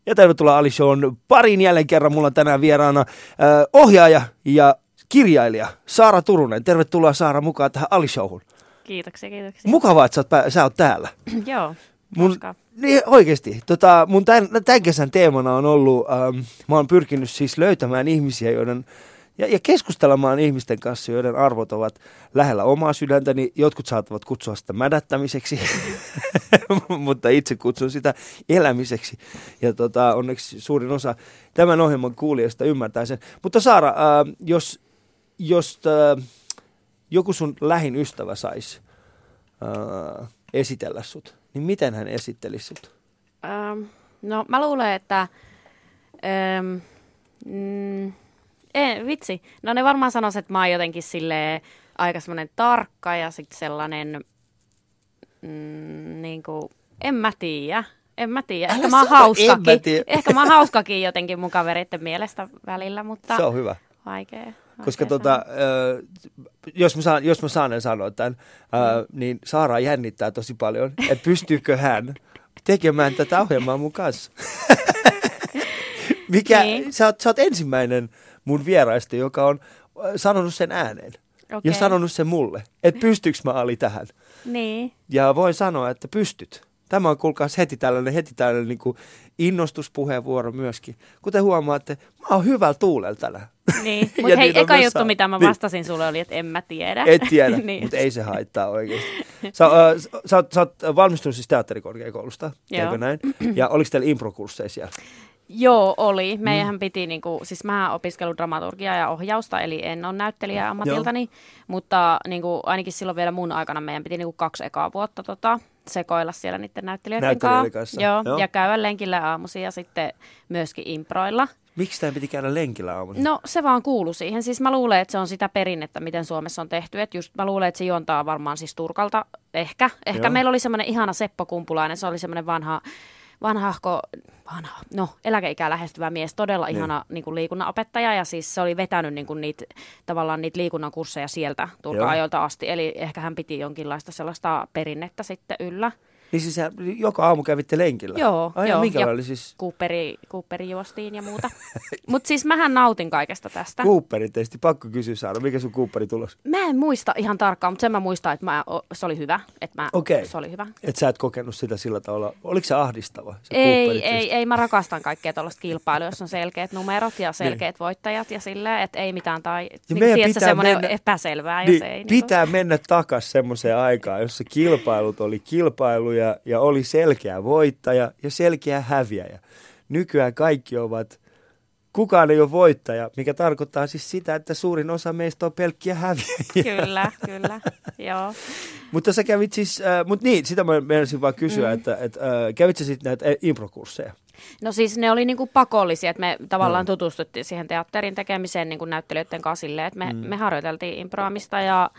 Ja tervetuloa Ali Shown pariin jälleen kerran. Mulla on tänään vieraana ohjaaja ja kirjailija Saara Turunen. Tervetuloa Saara mukaan tähän Ali Showhun. Kiitoksia. Mukavaa, että sä oot täällä. Joo, niin, oikeasti. Mun tämän kesän teemana on ollut, mä oon pyrkinyt siis löytämään ihmisiä, joiden ja keskustelemaan ihmisten kanssa, joiden arvot ovat lähellä omaa sydäntäni. Jotkut saattavat kutsua sitä mädättämiseksi, mutta itse kutsun sitä elämiseksi. Ja onneksi suurin osa tämän ohjelman kuulijasta ymmärtää sen. Mutta Saara, jos joku sun lähin ystävä saisi esitellä sut, niin miten hän esittelisi sut? No mä luulen, että... vitsi. No ne varmaan sanois, että mä oon jotenkin silleen aika semmoinen tarkka ja sitten sellainen, niinku, en mä tiedä. Ehkä mä oon hauskakin. Ehkä mä oon hauskakin jotenkin mun kavereiden mielestä välillä, mutta... Se on hyvä. Vaikea Koska jos mä saan sanoa tämän, niin Saara jännittää tosi paljon, että pystyykö hän tekemään tätä ohjelmaa mun kanssa. Niin. Sä oot ensimmäinen mun vieraista, joka on sanonut sen ääneen. Okay. Ja sanonut sen mulle, että pystyykö mä Ali tähän. Niin. Ja voin sanoa, että pystyt. Tämä on kuulkaas heti tällainen niin kuin innostuspuheenvuoro myöskin. Kuten huomaatte, mä oon hyvällä tuulella tänään. Niin, mutta hei, eka juttu, mitä mä vastasin sulle oli, että en mä tiedä. Et tiedä, niin. Mutta ei se haittaa oikeasti. Sä oot valmistunut siis teatterikorkeakoulusta, eikö näin? Ja oliko teillä improkursseja siellä? Joo, oli. Meidän piti, siis mä opiskellut dramaturgiaa ja ohjausta, eli en ole näyttelijä ammatiltani, mutta ainakin silloin vielä mun aikana meidän piti 2 ekaa vuotta sekoilla siellä niiden näyttelijöiden kanssa. Joo, ja käydä lenkillä aamuisin ja sitten myöskin improilla. Miksi tämä piti käydä lenkillä aamuisin? No se vaan kuului siihen. Siis mä luulen, että se on sitä perinnettä, miten Suomessa on tehty. Että just mä luulen, että se juontaa varmaan siis Turkalta ehkä. Ehkä meillä oli semmoinen ihana Seppo Kumpulainen, se oli semmoinen vanha, eläkeikää lähestyvä mies, todella ihana liikunnanopettaja, ja siis se oli vetänyt niitä liikunnan kursseja sieltä Turka-ajoilta asti, eli ehkä hän piti jonkinlaista sellaista perinnettä sitten yllä. Niin siis joka aamu kävitte lenkillä? Joo, ja oli siis... Cooperi juostiin ja muuta. Mutta siis mähän nautin kaikesta tästä. Cooperi, tietysti pakko kysyä Saara, mikä sun Cooperi tulos? Mä en muista ihan tarkkaan, mutta sen mä muistan, että se oli hyvä. Se oli hyvä. Että sä et kokenut sitä sillä tavalla, oliko se ahdistava? Ei, mä rakastan kaikkea tuollaista kilpailua, jos on selkeät numerot ja selkeät voittajat ja silleen, että ei mitään tai tiedätkö, semmoinen epäselvää. Niin, jos ei, pitää mennä takas semmoiseen aikaan, jossa kilpailut oli kilpailuja ja oli selkeä voittaja ja selkeä häviäjä. Nykyään kaikki ovat, kukaan ei ole voittaja, mikä tarkoittaa siis sitä, että suurin osa meistä on pelkkiä häviäjiä. Kyllä, joo. Mutta sä kävit siis, sitä mä menisin vaan kysyä, että kävit sä sitten näitä improkursseja? No siis ne oli pakollisia, että me tavallaan tutustuttiin siihen teatterin tekemiseen näyttelijöiden kanssa silleen, että me harjoiteltiin improamista ja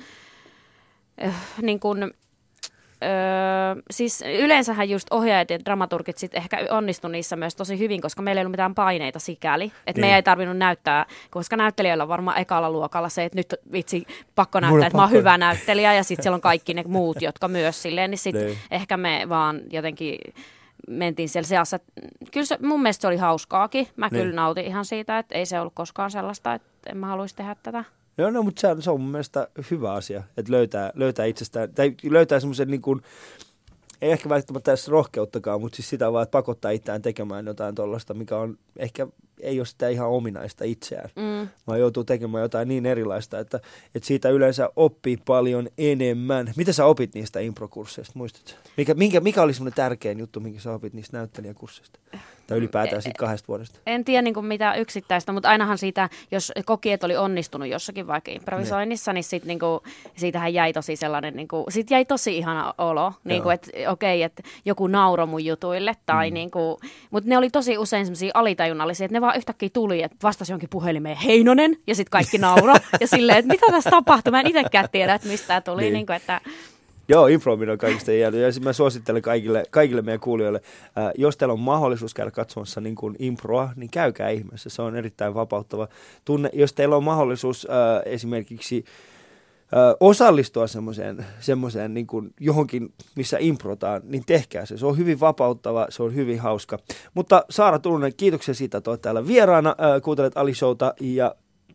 siis yleensähän just ohjaajat ja dramaturgit sit ehkä onnistu niissä myös tosi hyvin, koska meillä ei ollut mitään paineita sikäli, että me ei tarvinnut näyttää, koska näyttelijöillä on varmaan ekalla luokalla se, että nyt vitsi pakko näyttää, että mä oon hyvä näyttelijä ja sitten siellä on kaikki ne muut, jotka myös silleen, niin sitten ehkä me vaan jotenkin mentiin siellä seassa. Kyllä mun mielestä se oli hauskaakin, mä kyllä nautin ihan siitä, että ei se ollut koskaan sellaista, että en mä haluaisi tehdä tätä. Joo, mutta se on mun mielestä hyvä asia, että löytää itsestään, tai löytää semmoisen ei ehkä välttämättä edes rohkeuttakaan, mutta siis sitä vaan, että pakottaa itseään tekemään jotain tollaista, mikä on ehkä, ei ole sitä ihan ominaista itseään, vaan joutuu tekemään jotain niin erilaista, että siitä yleensä oppii paljon enemmän. Mitä sä opit niistä improkursseista, muistatko? Mikä oli semmoinen tärkein juttu, minkä sä opit niistä näyttelijäkursseista? Tai ylipäätään siitä 2 vuodesta? En tiedä mitään yksittäistä, mutta ainahan siitä, jos koki, että oli onnistunut jossakin vaikka improvisoinnissa, niin siitähän jäi tosi sellainen, siitä jäi tosi ihana olo, että okei, että joku nauroi mun jutuille, tai mutta ne oli tosi usein semmoisia alitajunnallisia, että ne vaan yhtäkkiä tuli, että vastasi jonkin puhelimeen Heinonen, ja sitten kaikki nauroi, ja silleen, että mitä tässä tapahtui, mä en itsekään tiedä, että mistä tämä tuli, että... Joo, improminen on kaikista jäänyt. Ja mä suosittelen kaikille meidän kuulijoille, jos teillä on mahdollisuus käydä katsomassa improa, niin käykää ihmeessä. Se on erittäin vapauttava tunne. Jos teillä on mahdollisuus esimerkiksi osallistua semmoiseen niin kuin johonkin, missä improtaan, niin tehkää se. Se on hyvin vapauttava, se on hyvin hauska. Mutta Saara Turunen, kiitoksia siitä, että olet täällä vieraana. Kuuntelet Ali-showta ja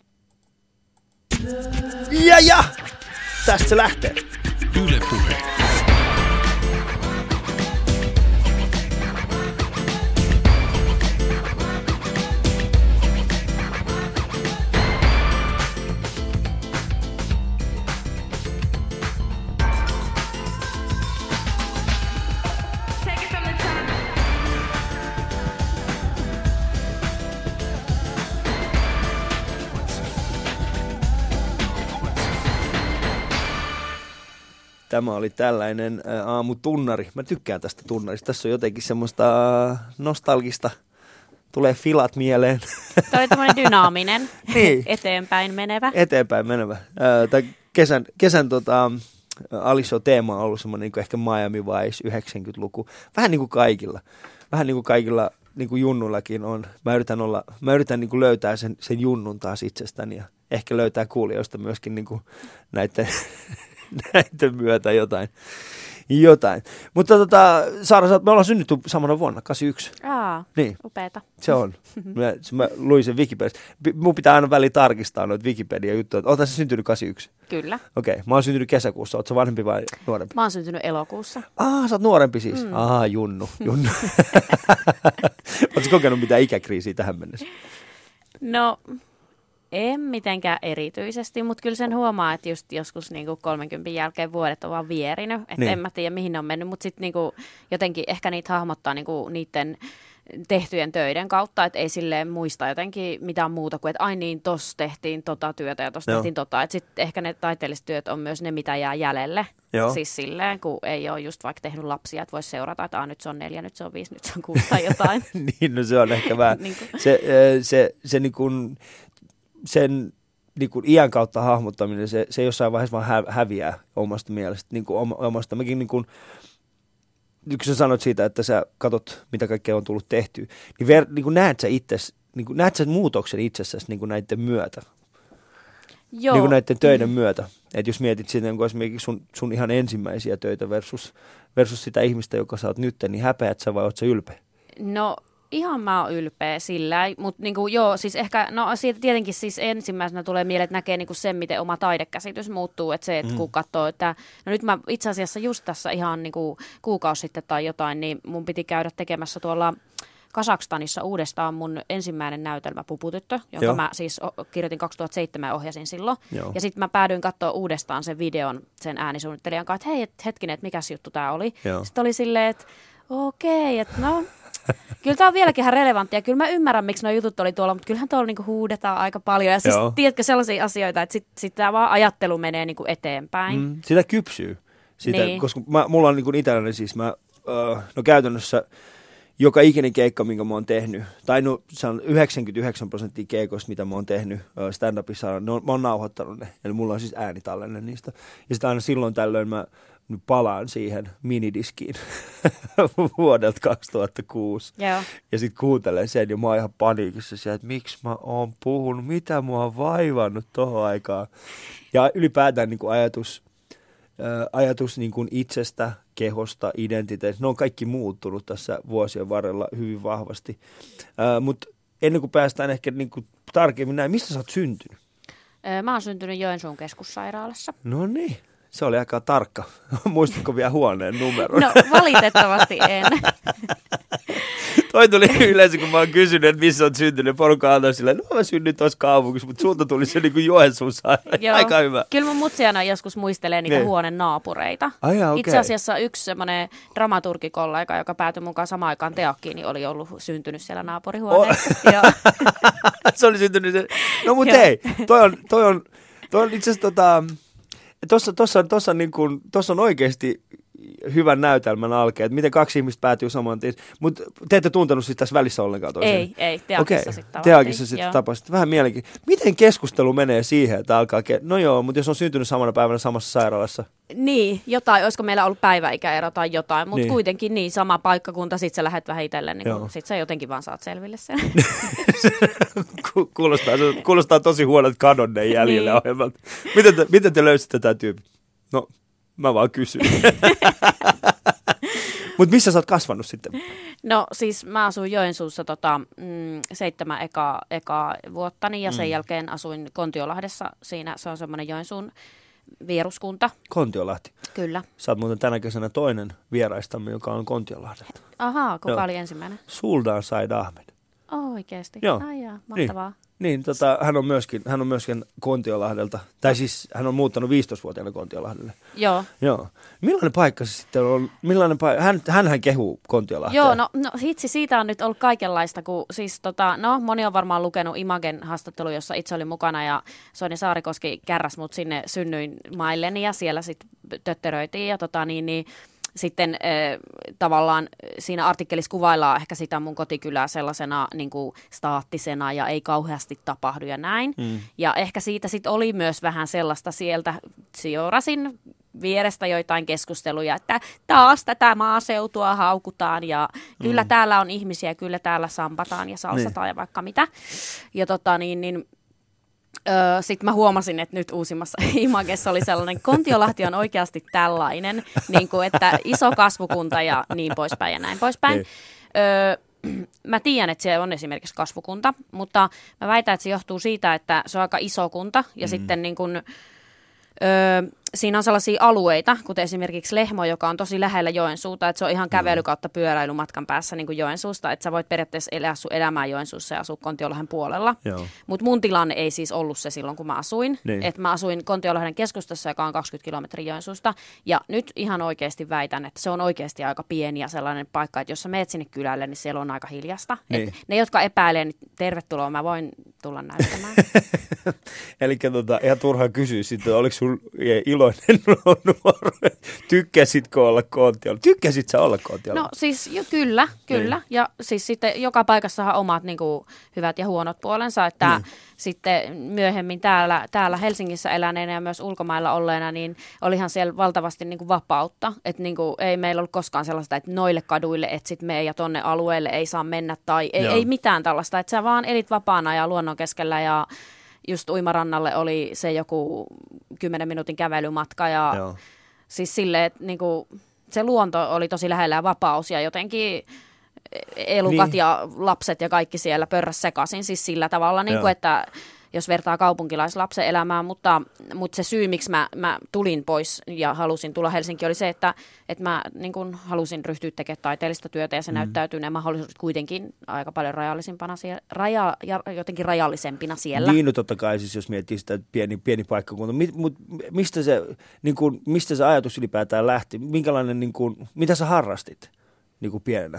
tästä se lähtee. Yle Puhe. Tämä oli tällainen aamutunnari. Mä tykkään tästä tunnarista. Tässä on jotenkin semmoista nostalgista. Tulee filat mieleen. Tämä oli tämmöinen dynaaminen, niin. eteenpäin menevä. Eteenpäin menevä. Kesän Ali-show-teema on ollut semmoinen niin ehkä Miami Vice 90-luku. Vähän niin kuin kaikilla. Vähän niin kuin kaikilla niin kuin junnullakin on. Mä yritän niin kuin löytää sen junnun taas itsestäni ja ehkä löytää kuulijoista myöskin niin kuin näiden myötä jotain. Mutta Saara, me ollaan synnytty samana vuonna, 81. Niin. Upeeta. Se on. Mä luin sen Wikipediasta. Mun pitää aina väliin tarkistaa noita Wikipedia-juttuja. Oletko sä syntynyt 81? Kyllä. Okei. Mä oon syntynyt kesäkuussa. Ootko sä vanhempi vai nuorempi? Mä oon syntynyt elokuussa. Sä oot nuorempi siis. Junnu. Ootko kokenut mitään ikäkriisiä tähän mennessä? No, en mitenkään erityisesti, mutta kyllä sen huomaa, että just joskus niinku 30 jälkeen vuodet on vaan vierinyt. Että niin. En mä tiedä, mihin ne on mennyt, mutta sitten niinku jotenkin ehkä niitä hahmottaa niinku niiden tehtyjen töiden kautta, että ei silleen muista jotenkin mitään muuta kuin, että ai niin, tossa tehtiin tota työtä ja tossa tehtiin tota. Että sitten ehkä ne taiteelliset työt on myös ne, mitä jää jäljelle. Joo. Siis silleen, kun ei ole just vaikka tehnyt lapsia, että voisi seurata, että nyt se on 4, nyt se on 5, nyt se on 6 tai jotain. Niin, no se on ehkä vähän. Se niin kuin sen niin kuin iän kautta hahmottaminen, se jossain vaiheessa vaan häviää omasta mielestä. Niin kuin omasta. Mäkin niin kuin, kun sä sanot siitä, että sä katot, mitä kaikkea on tullut tehtyä, niin kuin näet sä muutoksen itsessäsi niin kuin näiden myötä? Joo. Niin kuin näiden töiden myötä. Että jos mietit sitä niin kuin esimerkiksi sun ihan ensimmäisiä töitä versus sitä ihmistä, joka sä oot nyt, niin häpeät sä vai oot sä ylpeä? No ihan mä oon ylpeä sillä, mutta niinku, joo, siis ehkä, no siitä tietenkin siis ensimmäisenä tulee mieleen, että näkee niinku sen, miten oma taidekäsitys muuttuu, että se, että kun katsoo, että no nyt mä itse asiassa just tässä ihan niinku kuukausi sitten tai jotain, niin mun piti käydä tekemässä tuolla Kazakstanissa uudestaan mun ensimmäinen näytelmä Puputyttö, jonka mä siis kirjoitin 2007 ja ohjasin silloin. Joo. Ja sitten mä päädyin katsoa uudestaan sen videon sen äänisuunnittelijan kanssa, että hei, hetkinen, että mikäs juttu tää oli. Joo. Sitten oli silleen, että okei, että no kyllä tämä on vieläkin ihan relevanttia. Kyllä mä ymmärrän, miksi nuo jutut oli tuolla, mutta kyllähän tuolla niinku huudetaan aika paljon. Ja siis tiedätkö sellaisia asioita, että sit tämä vaan ajattelu menee niinku eteenpäin. Sitä kypsyy. Niin. Koska mulla on niinku itselläni siis, no käytännössä joka ikinen keikka, minkä mä oon tehnyt, tai no se on 99% keikoista, mitä mä oon tehnyt stand-upissa, mä oon nauhoittanut ne. Eli mulla on siis äänitallenne niistä. Ja sitten aina silloin tällöin mä nyt palaan siihen minidiskiin vuodelta 2006. Joo. Ja sitten kuuntelen sen ja mä oon ihan paniikissa siellä, että miksi mä oon puhunut, mitä mä oon vaivannut tohon aikaan. Ja ylipäätään niin kuin ajatus niin kuin itsestä, kehosta, identiteetistä, ne on kaikki muuttunut tässä vuosien varrella hyvin vahvasti. Mutta ennen kuin päästään ehkä niin kuin tarkemmin näin, mistä sä oot syntynyt? Mä oon syntynyt Joensuun keskussairaalassa. No niin. Se oli aika tarkka. Muistatko vielä huoneen numeron? No valitettavasti en. Toi tuli yleensä, kun mä oon kysynyt, että missä oot syntynyt. Porukka antoi silleen, no mä synnyin tuossa kaupungissa, mutta sulta tuli se niin kuin Joensuun sairaan. Aika hyvä. Kyllä mun mutsiana joskus muistelee niitä huoneen naapureita. Okay. Itse asiassa yksi semmoinen dramaturgikollega, joka päätyi mukaan samaan aikaan teakkiin, niin oli ollut syntynyt siellä naapurihuoneessa. Se oli syntynyt. No mut hei, toi on itse asiassa tuossa on oikeasti hyvän näytelmän alkeen, että miten kaksi ihmistä päätyy saman tien. Mutta te ette tuntenut sitä tässä välissä ollenkaan toiseen? Ei, Teakissa sitten Teakissa sitten tapasit. Vähän mielenkiintoista. Miten keskustelu menee siihen, että alkaa, no joo, mutta jos on syntynyt samana päivänä samassa sairaalassa? Niin, jotain, olisiko meillä ollut päiväikäero tai jotain, mutta kuitenkin niin, sama paikkakunta, sit sä lähdet vähitellen, niin sit sä jotenkin vaan saat selville sen. Kuulostaa tosi huonot kadonne jäljellä niin. Ohjelmalta. Miten te löysitte tämän tyypin? No, mä vaan kysyn. Mutta missä sä oot kasvanut sitten? No siis mä asuin Joensuussa 7 ekaa vuottani ja sen jälkeen asuin Kontiolahdessa. Siinä se on semmoinen Joensuun vieruskunta. Kontiolahti? Kyllä. Sä oot muuten tänä kesänä toinen vieraistamme, joka on Kontiolahdelta. Ahaa, kuka oli ensimmäinen? Suldaan Said Ahmed. Oikeesti? Joo. Ai jaa, mahtavaa. Niin, hän on myöskin Kontiolahdelta, tai siis hän on muuttanut 15-vuotiaana Kontiolahdelle. Joo. Millainen paikka se sitten on? Hänhän kehuu Kontiolahteen. Joo, no hitsi, siitä on nyt ollut kaikenlaista, kun siis moni on varmaan lukenut Imagen haastattelu, jossa itse oli mukana ja Sonja Saarikoski kärräs mut sinne synnyinmailleni ja siellä sitten tötteröitiin ja sitten tavallaan siinä artikkelissa kuvaillaan ehkä sitä mun kotikylää sellaisena niin kuin staattisena ja ei kauheasti tapahdu ja näin. Ja ehkä siitä sitten oli myös vähän sellaista sieltä, seurasin vierestä joitain keskusteluja, että taas tätä maaseutua haukutaan ja kyllä täällä on ihmisiä, kyllä täällä sampataan ja salsataan ja vaikka mitä. Ja sitten mä huomasin, että nyt uusimmassa Imagessa oli sellainen, Kontiolahti on oikeasti tällainen, niin kuin, että iso kasvukunta ja niin poispäin ja näin poispäin. Mä tiedän, että se on esimerkiksi kasvukunta, mutta mä väitän, että se johtuu siitä, että se on aika iso kunta ja sitten niin kuin, siinä on sellaisia alueita, kuten esimerkiksi Lehmo, joka on tosi lähellä Joensuuta, että se on ihan kävely kautta pyöräilymatkan päässä niin kuin Joensuusta, että sä voit periaatteessa elää sun elämää Joensuussa ja asua Kontiolahden puolella. Mutta mun tilanne ei siis ollut se silloin, kun mä asuin. Niin. Että mä asuin Kontiolahden keskustassa, joka on 20 kilometriä Joensuusta, ja nyt ihan oikeasti väitän, että se on oikeasti aika pieni ja sellainen paikka, että jos sä meet sinne kylälle, niin siellä on aika hiljasta. Niin. Ne, jotka epäilee, niin tervetuloa, mä voin tulla näyttämään. Eli ihan turhaa kysyä sitten, oliko sun iloinen nuoro? Tykkäsitkö olla Kontiolla? Tykkäsit sä olla Kontiolla? No siis kyllä. Niin. Ja siis sitten joka paikassahan omat niin kuin, hyvät ja huonot puolensa, että sitten myöhemmin täällä Helsingissä eläneenä ja myös ulkomailla olleena, niin olihan siellä valtavasti niin kuin vapautta. Että niin kuin, ei meillä ollut koskaan sellaista, että noille kaduille et sit mene ja tonne alueelle ei saa mennä tai ei mitään tällaista. Että sä vaan elit vapaana ja luonnon keskellä ja just uimarannalle oli se joku 10 minuutin kävelymatka ja siis silleen, että niinku, se luonto oli tosi lähellä ja vapaus ja jotenkin elukat ja lapset ja kaikki siellä pörräs sekaisin siis sillä tavalla, niinku, että jos vertaa kaupunkilaislapsen elämään, mutta se syy, miksi mä tulin pois ja halusin tulla Helsinkiin, oli se, että mä niin kun halusin ryhtyä tekemään taiteellista työtä ja se näyttäytyy ne mahdollisuudet kuitenkin aika paljon jotenkin rajallisempina siellä. Niin, no totta kai siis, jos miettii sitä pieni paikkakunta. Mistä se ajatus ylipäätään lähti? Minkälainen, mitä sä harrastit pienenä?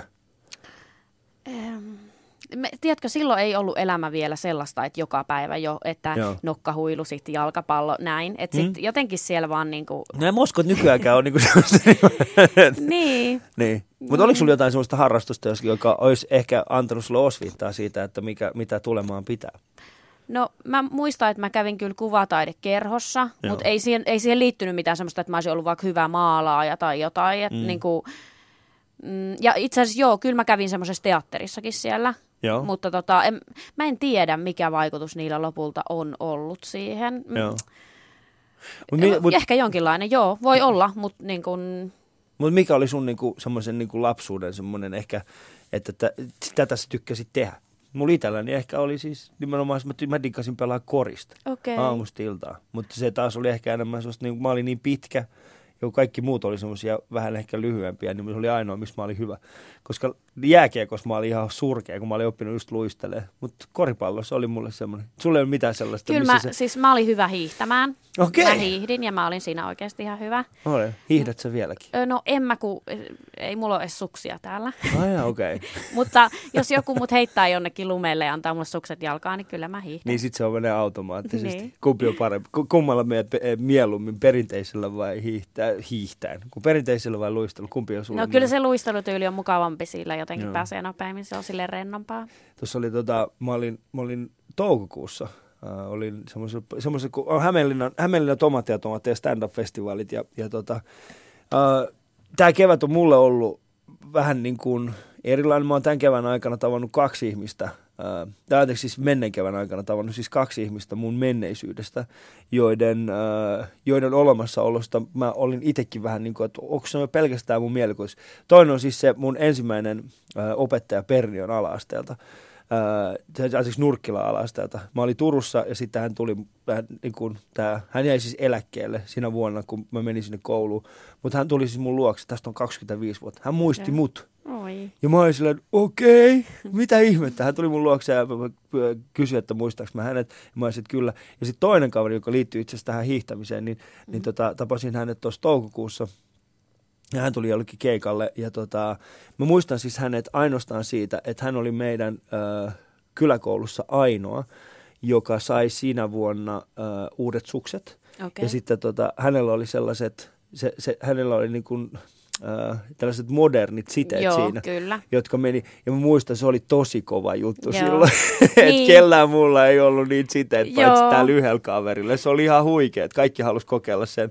Tiedätkö, silloin ei ollut elämä vielä sellaista, että joka päivä että nokkahuilu, sitten jalkapallo, näin. Että sitten jotenkin siellä vaan niinku... No moskot nykyäänkään on niinku sellaista... Niin. Mutta oliko sulla jotain sellaista harrastusta, joka olisi ehkä antanut sulle osviittaa siitä, että mitä tulemaan pitää? No mä muistan, että mä kävin kyllä kuvataidekerhossa, mutta ei siihen liittynyt mitään sellaista, että mä olisin ollut vaikka hyvä maalaaja tai jotain. Että niinku... Ja itse asiassa kyllä mä kävin semmoisessa teatterissakin siellä, mutta mä en tiedä, mikä vaikutus niillä lopulta on ollut siihen. Ehkä jonkinlainen, voi olla, mutta niin kuin... Mutta mikä oli sun semmoisen lapsuuden semmoinen ehkä, että tätä sä tykkäsit tehdä? Mulla itselläni ehkä oli siis nimenomaan, mä diggasin pelaa korista aamusta iltaan, mutta se taas oli ehkä enemmän sellaista, mä olin niin pitkä, kaikki muut oli semmoisia vähän ehkä lyhyempiä, niin se oli ainoa, missä mä olin hyvä. Koska Jääkiekossa mä olin ihan surkea, kun mä olin oppinut just luistelemaan. Mutta koripallossa oli mulle semmoinen. Sulla ei ole mitään sellaista. Kyllä mä olin hyvä hiihtämään. Okei. Mä hiihdin ja mä olin siinä oikeasti ihan hyvä. Hiihdät sä vieläkin? No ei mulla ole edes suksia täällä. Okei. Mutta jos joku mut heittää jonnekin lumeelle ja antaa mulle sukset jalkaan, niin kyllä mä hiihdän. Niin sit se on menee automaattisesti. Niin. Kumpi on parempi? Kummalla meidät mieluummin, perinteisellä vai hiihtäen? Kun perinteisellä vai luistelu? Kumpi on sulle? No kyllä se luistelutyyli on mukavampi, sillä jotenkin pääsee nopeammin. Se on silleen rennompaa. Tuossa oli mä olin toukokuussa. Olin semmoisessa kuin Hämeenlinnan tomaattia stand-up-festivaalit. Tämä kevät on mulle ollut vähän niin kuin erilainen. Mä oon tämän kevään aikana tavannut 2 ihmistä. Siis menneen kevään aikana tavannut siis 2 ihmistä mun menneisyydestä, joiden olemassaolosta mä olin itsekin vähän niin kuin, että onko se pelkästään mun mielikuvitus. Toinen on siis se mun ensimmäinen opettaja Perniön ala-asteelta. Nurkkilan ala-asteelta. Mä olin Turussa ja sitten hän tuli, hän jäi siis eläkkeelle siinä vuonna, kun mä menin sinne kouluun. Mutta hän tuli siis mun luokse, tästä on 25 vuotta. Hän muisti mut. Oi. Ja mä olin silleen, okei, mitä ihmettä. Hän tuli mun luokse ja kysyi, että muistaaks mä hänet. Ja mä olisin, että kyllä. Ja sitten toinen kaveri, joka liittyy itse asiassa tähän hiihtämiseen, niin tapasin hänet tuossa toukokuussa. Ja hän tuli jollekin keikalle ja mä muistan siis hänet ainoastaan siitä, että hän oli meidän kyläkoulussa ainoa, joka sai siinä vuonna uudet sukset. Okay. Ja sitten hänellä oli sellaiset, hänellä oli niin kuin, tällaiset modernit siteet siinä, kyllä. Jotka meni. Ja mä muistan, se oli tosi kova juttu silloin, että kellään mulla ei ollut niitä siteet, paitsi täällä yhdellä kaverilla. Se oli ihan huikea, että kaikki halusi kokeilla sen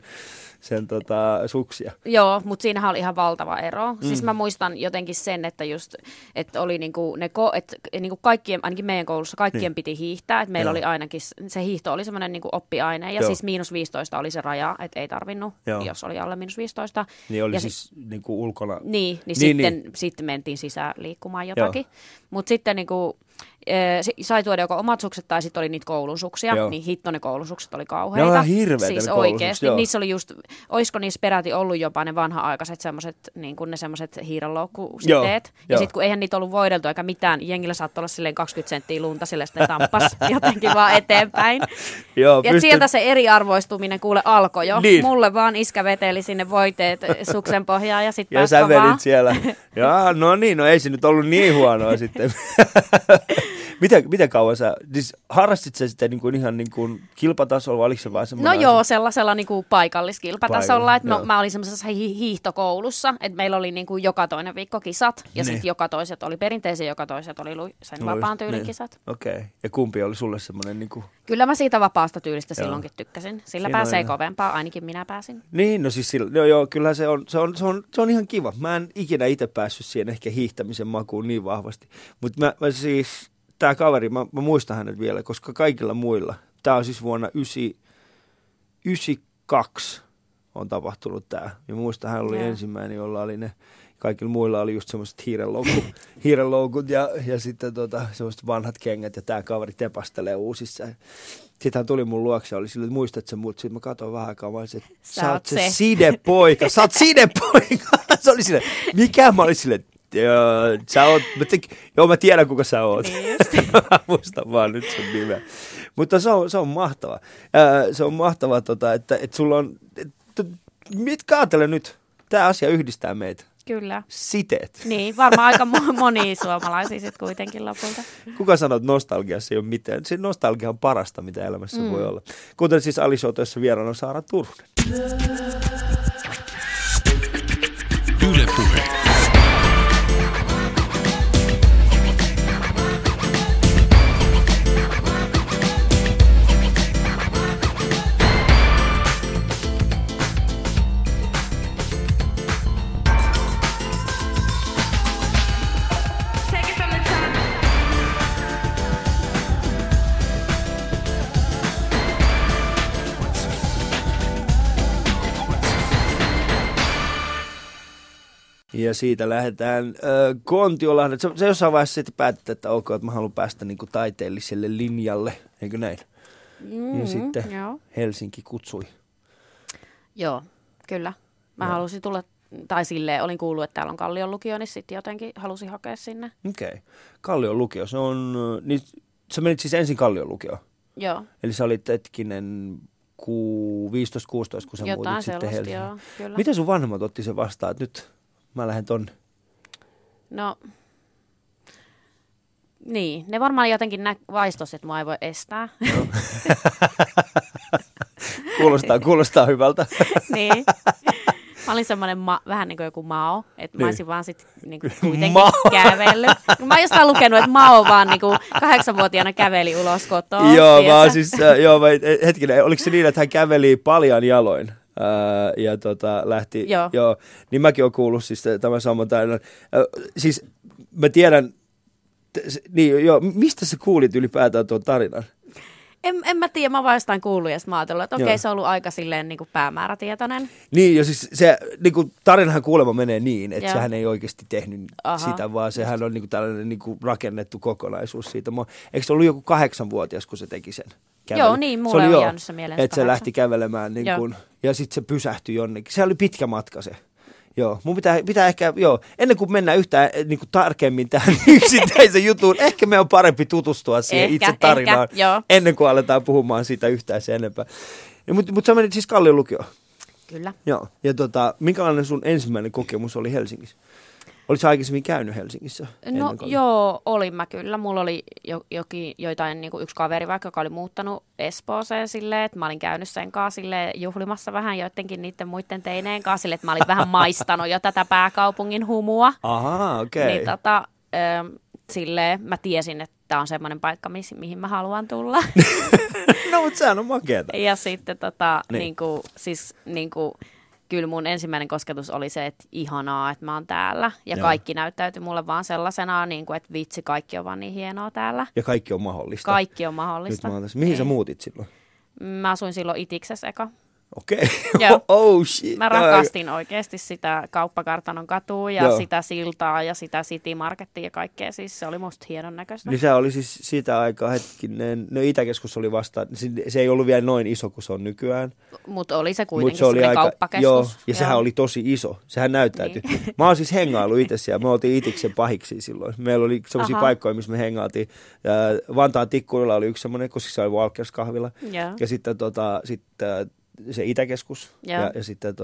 suksia. Joo, mutta siinähän oli ihan valtava ero. Siis mä muistan jotenkin sen, että just, että oli niinku niinku kaikkien, ainakin meidän koulussa kaikkien piti hiihtää, että meillä oli ainakin, se hiihto oli semmoinen niinku oppiaine, ja siis -15 oli se raja, että ei tarvinnut, jos oli alle -15. Niin oli ja siis niinku ulkona. Niin. Sitten mentiin sisään liikkumaan jotakin. Mutta sitten niinku sai tuoda joko omat sukset tai sitten oli niitä koulusuksia, niin hitto ne koulusukset oli kauheita. Ne on ihan hirveitä siis oikeasti. Niissä oli just, olisiko niissä peräti ollut jopa ne vanha-aikaiset semmoiset, niin kuin ne semmoiset hiirenloukkusiteet. Ja sitten kun eihän niitä ollut voideltu eikä mitään, jengillä saattoi olla silleen 20 senttiä lunta, silleen sitten tamppas jotenkin vaan eteenpäin. Ja sieltä se eriarvoistuminen kuule alkoi jo. Niin. Mulle vaan iskä veteli sinne voiteet suksen pohjaan ja sitten ja sä vedit siellä. No ei se nyt ollut niin huonoa sitten. Miten kauan siis harrastit sä sitä ihan kilpatasolla, vai oliko se vaan semmoinen? No joo, sellaisella paikalliskilpatasolla, että mä olin semmoisessa hiihtokoulussa, että meillä oli joka toinen viikko kisat, ja sitten joka toiset oli perinteisiä, joka toiset oli sen vapaan tyylin kisat. Okei. Ja kumpi oli sulle semmoinen Kyllä mä siitä vapaasta tyylistä silloinkin tykkäsin. Sillä pääsee kovempaa, ainakin minä pääsin. Niin, no siis kyllähän se on ihan kiva. Mä en ikinä itse päässyt siihen ehkä hiihtämisen makuun niin vahvasti, mutta mä siis tämä kaveri, mä muistan hänet vielä, koska kaikilla muilla, tämä on siis vuonna 1992 on tapahtunut tämä. Ja muistan, hän oli ensimmäinen, jolla oli ne, kaikilla muilla oli just semmoiset hiirenloukut ja sitten semmoiset vanhat kengät ja tämä kaveri tepastelee uusissa. Sitten hän tuli mun luokse ja oli silleen, että muistat sen mut. Sitten mä katsoin vähän aikaa, mä olisin, että sä oot se sidepoika, sä oot sidepoika. Se oli silleen, mikä? Mä olin silleen, mä tiedän kuka sä oot. Niin mä muistan vaan nyt sun nimeä. Mutta se on mahtavaa. Se on mahtavaa, että sulla on, mitkä ajattele nyt, tämä asia yhdistää meitä. Kyllä. Siteet. Niin, varmaan aika moni suomalaisia sitten kuitenkin lopulta. Kuka sanoo, että nostalgiassa ei ole mitään? Se nostalgia on parasta, mitä elämässä voi olla. Kuten siis Ali Show, jossa vieraana on Saara Turunen. Yle Puhe. Ja siitä lähdetään Kontiolahden. Se jossain vaiheessa sitten päätit, että ok, että mä haluan päästä niinku taiteelliselle linjalle, eikö näin? Ja sitten Helsinki kutsui. Joo, kyllä. Mä halusin tulla tai silleen, olin kuullut, että täällä on Kallion lukio, niin sitten jotenkin halusin hakea sinne. Okei. Kallion lukio, se on, niin sä menit siis ensin Kallion lukioon? Joo. Eli sä olit hetkinen 15-16, kun sä Jotain muutit sitten Helsinkiin. joo, kyllä. Miten sun vanhemmat otti sen vastaan, että nyt mä lähden tonne? No, niin, ne varmaan jotenkin vaistos, että mua ei voi estää. Kuulostaa hyvältä. Niin. Mä olin semmoinen vähän niin kuin joku Mao, että mä olisin vaan sitten niin kuitenkin Mao. kävellyt. Mä oon jostain lukenut, että Mao vaan niin kuin 8-vuotiaana käveli ulos kotoa. Joo, hetkinen, oliko se niin, että hän käveli paljan jaloin? Ja lähti, joo, niin mäkin oon kuullut siis tämän saman tarinan. Siis mä tiedän, niin joo, mistä sä kuulit ylipäätään tuon tarinan? En mä tiedä, mä vaan jostain kuullut ja mä ajattelin, että okei, se on ollut aika silleen niin kuin päämäärätietoinen. Niin, ja siis se niin kuin, tarinahan kuulemma menee niin, että sehän ei oikeasti tehnyt sitä, vaan sehän on niin kuin, tällainen niin kuin, rakennettu kokonaisuus siitä. Eikö se ollut joku 8-vuotias, kun se teki sen? Joo, niin, mulle on jäänyt se mieleen. Että se lähti kävelemään niin kuin, ja sitten se pysähtyi jonnekin. Se oli pitkä matka se. Joo, mun pitää ehkä, ennen kuin mennään yhtään niin kuin tarkemmin tähän yksittäisen jutuun, ehkä me on parempi tutustua siihen itse tarinaan, ennen kuin aletaan puhumaan siitä yhtään sen enempää. Mutta sä menit siis Kallion lukioon? Kyllä. Joo, ja minkälainen sun ensimmäinen kokemus oli Helsingissä? Oletko aikaisemmin käynyt Helsingissä? No joo, olin mä kyllä. Mulla oli joitain niin kuin yksi kaveri vaikka, joka oli muuttanut Espooseen silleen, että mä olin käynyt sen kanssa silleen, juhlimassa vähän joidenkin niiden muiden teineen kanssa silleen, että mä olin vähän maistanut jo tätä pääkaupungin humua. Ahaa, okei. Niin silleen mä tiesin, että tää on semmoinen paikka, mihin mä haluan tulla. No, mutta sehän on makeata. Ja sitten kyllä mun ensimmäinen kosketus oli se, että ihanaa, että mä oon täällä. Ja kaikki näyttäytyi mulle vaan sellaisena, niin kuin, että vitsi, kaikki on vaan niin hienoa täällä. Ja kaikki on mahdollista. Kaikki on mahdollista. Mihin sä muutit silloin? Mä asuin silloin Itiksessä eka. Okei. Oh shit. Mä rakastin oikeasti sitä Kauppakartanon katua ja sitä siltaa ja sitä City Marketia ja kaikkea. Siis se oli musta hienon näköistä. Niin se oli siis sitä aikaa hetkinen. No Itäkeskus oli vasta, se ei ollut vielä noin iso kuin se on nykyään. Mutta oli se kuitenkin se oli kauppakeskus. Joo, ja sehän oli tosi iso. Sehän näyttäytyi. Niin. Mä oon siis hengailu itse siellä. Me oltiin Itiksen pahiksi silloin. Meillä oli sellaisia paikkoja, missä me hengailtiin. Vantaan Tikkurilla oli yksi semmoinen, koska se oli Walkers kahvila. Ja sitten se Itäkeskus ja sitten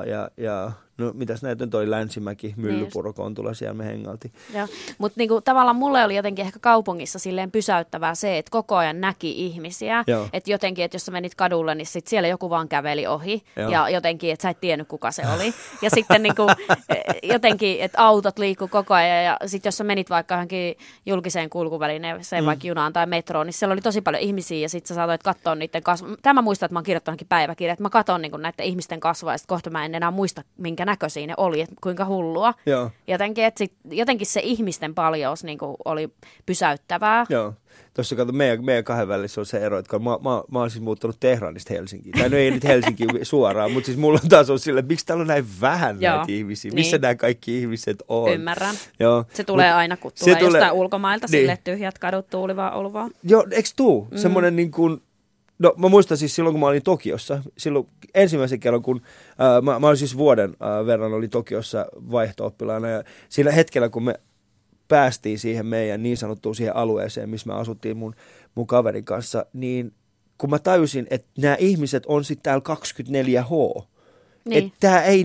no mitäs näitä nyt oli, Länsimäki, Myllypuro, Kontula, siellä me hengailtiin. Joo, mutta niinku, tavallaan mulle oli jotenkin ehkä kaupungissa silleen pysäyttävää se, että koko ajan näki ihmisiä. Että jotenkin, että jos sä menit kadulle, niin sit siellä joku vaan käveli ohi. Ja jotenkin, että sä et tiennyt kuka se oli. Ja sitten niinku, jotenkin, että autot liikkuu koko ajan. Ja sitten jos sä menit vaikka johonkin julkiseen kulkuvälineeseen, vaikka junaan tai metroon, niin siellä oli tosi paljon ihmisiä. Ja sitten sä saatoit katsoa niiden kasvoja. Tämä muistan, että mä oon kirjoittanutkin päiväkirjaa, että mä katson niinku näiden ihmisten kasvoja. Ja sitten kohta mä en enää muista, minkä näköisiä ne oli, että kuinka hullua. Jotenkin se ihmisten paljous niin kuin oli pysäyttävää. Joo. Tuossa kato, meidän kahden välissä on se ero, että mä oon siis muuttanut Tehranista Helsinkiin. Tai no ei nyt Helsinkiin suoraan, mutta siis mulla on taas on silleen, että miksi täällä on näin vähän näitä ihmisiä? Missä nämä kaikki ihmiset on? Ymmärrän. Joo. Se tulee aina, kun tulee jostain ulkomailta sille tyhjät kadut tuulivaa oluvaa. Joo, eikö tuu? Semmoinen niin kuin... No mä muistan siis silloin, kun mä olin Tokiossa, silloin ensimmäisen kerran, kun mä olin siis vuoden verran oli Tokiossa vaihto-oppilaana ja sillä hetkellä, kun me päästiin siihen meidän niin sanottuun siihen alueeseen, missä me asuttiin mun kaverin kanssa, niin kun mä tajusin, että nämä ihmiset on sitten täällä 24H, niin. Että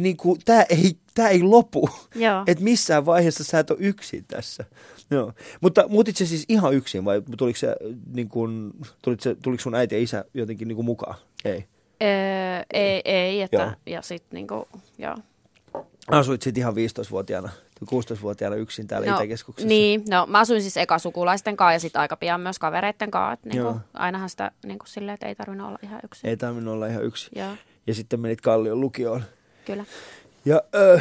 tää ei lopu, että missään vaiheessa sä et ole yksin tässä. Joo. Mutta muutit se siis ihan yksin vai tuliko sun äiti ja isä jotenkin niin kuin mukaan? Ei. Ei, että ja sitten niinku, joo. Asuit sitten ihan 15-vuotiaana, 16-vuotiaana yksin täällä Itäkeskuksessa? Niin, no mä asuin siis eka sukulaisten kanssa ja sitten aika pian myös kavereitten kanssa. Niinku, ainahan sitä niinku silleen, että ei tarvinnut olla ihan yksin. Ei tarvinnut olla ihan yksin. Ja sitten menit Kallion lukioon. Kyllä. Ja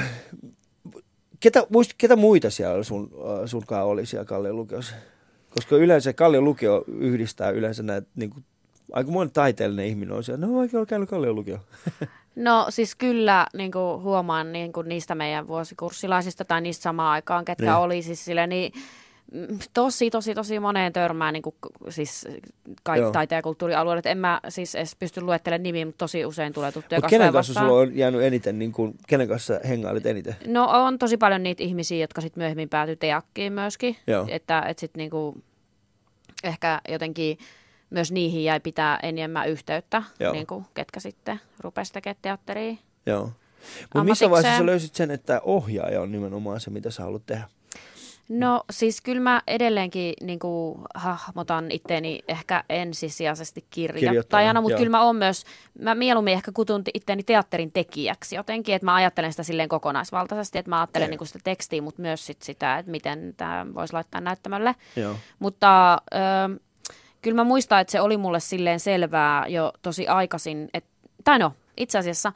ketä muita siellä sunkaan oli siellä Kallion lukiossa? Koska yleensä Kallion lukio yhdistää yleensä näitä, niin kuin, aika moni taiteellinen ihminen on siellä. No oikein on käynyt Kallion lukio. No siis kyllä niin kuin huomaan niin kuin niistä meidän vuosikurssilaisista tai niistä samaan aikaan, ketkä oli siis sille, niin Tosi moneen törmään niin kuin, siis taiteen ja kulttuurialueelle. En mä siis edes pysty luettelemaan nimiä, mutta tosi usein tulee tuttuja kasvoja kenen kanssa vastaan. sulla on jäänyt eniten, niin kuin, kenen kanssa hengailit eniten? No on tosi paljon niitä ihmisiä, jotka sitten myöhemmin päätyy teakkiin myöskin. Että sitten niinku, ehkä jotenkin myös niihin jäi pitää enemmän yhteyttä, niinku, ketkä sitten rupesi tekemään teatteria. Joo. Mutta missä vaiheessa sä löysit sen, että ohjaaja on nimenomaan se, mitä sä haluat tehdä? No siis kyllä mä edelleenkin niin kuin, hahmotan itteeni ehkä ensisijaisesti kirjoittajana, mutta kyllä mä mieluummin ehkä kutun itteeni teatterin tekijäksi jotenkin, että mä ajattelen sitä silleen kokonaisvaltaisesti, että mä ajattelen niin kuin sitä tekstiä, mutta myös sitä, että miten tämä voisi laittaa näyttämölle. Mutta kyllä mä muistan, että se oli mulle silleen selvää jo tosi aikaisin, itse asiassa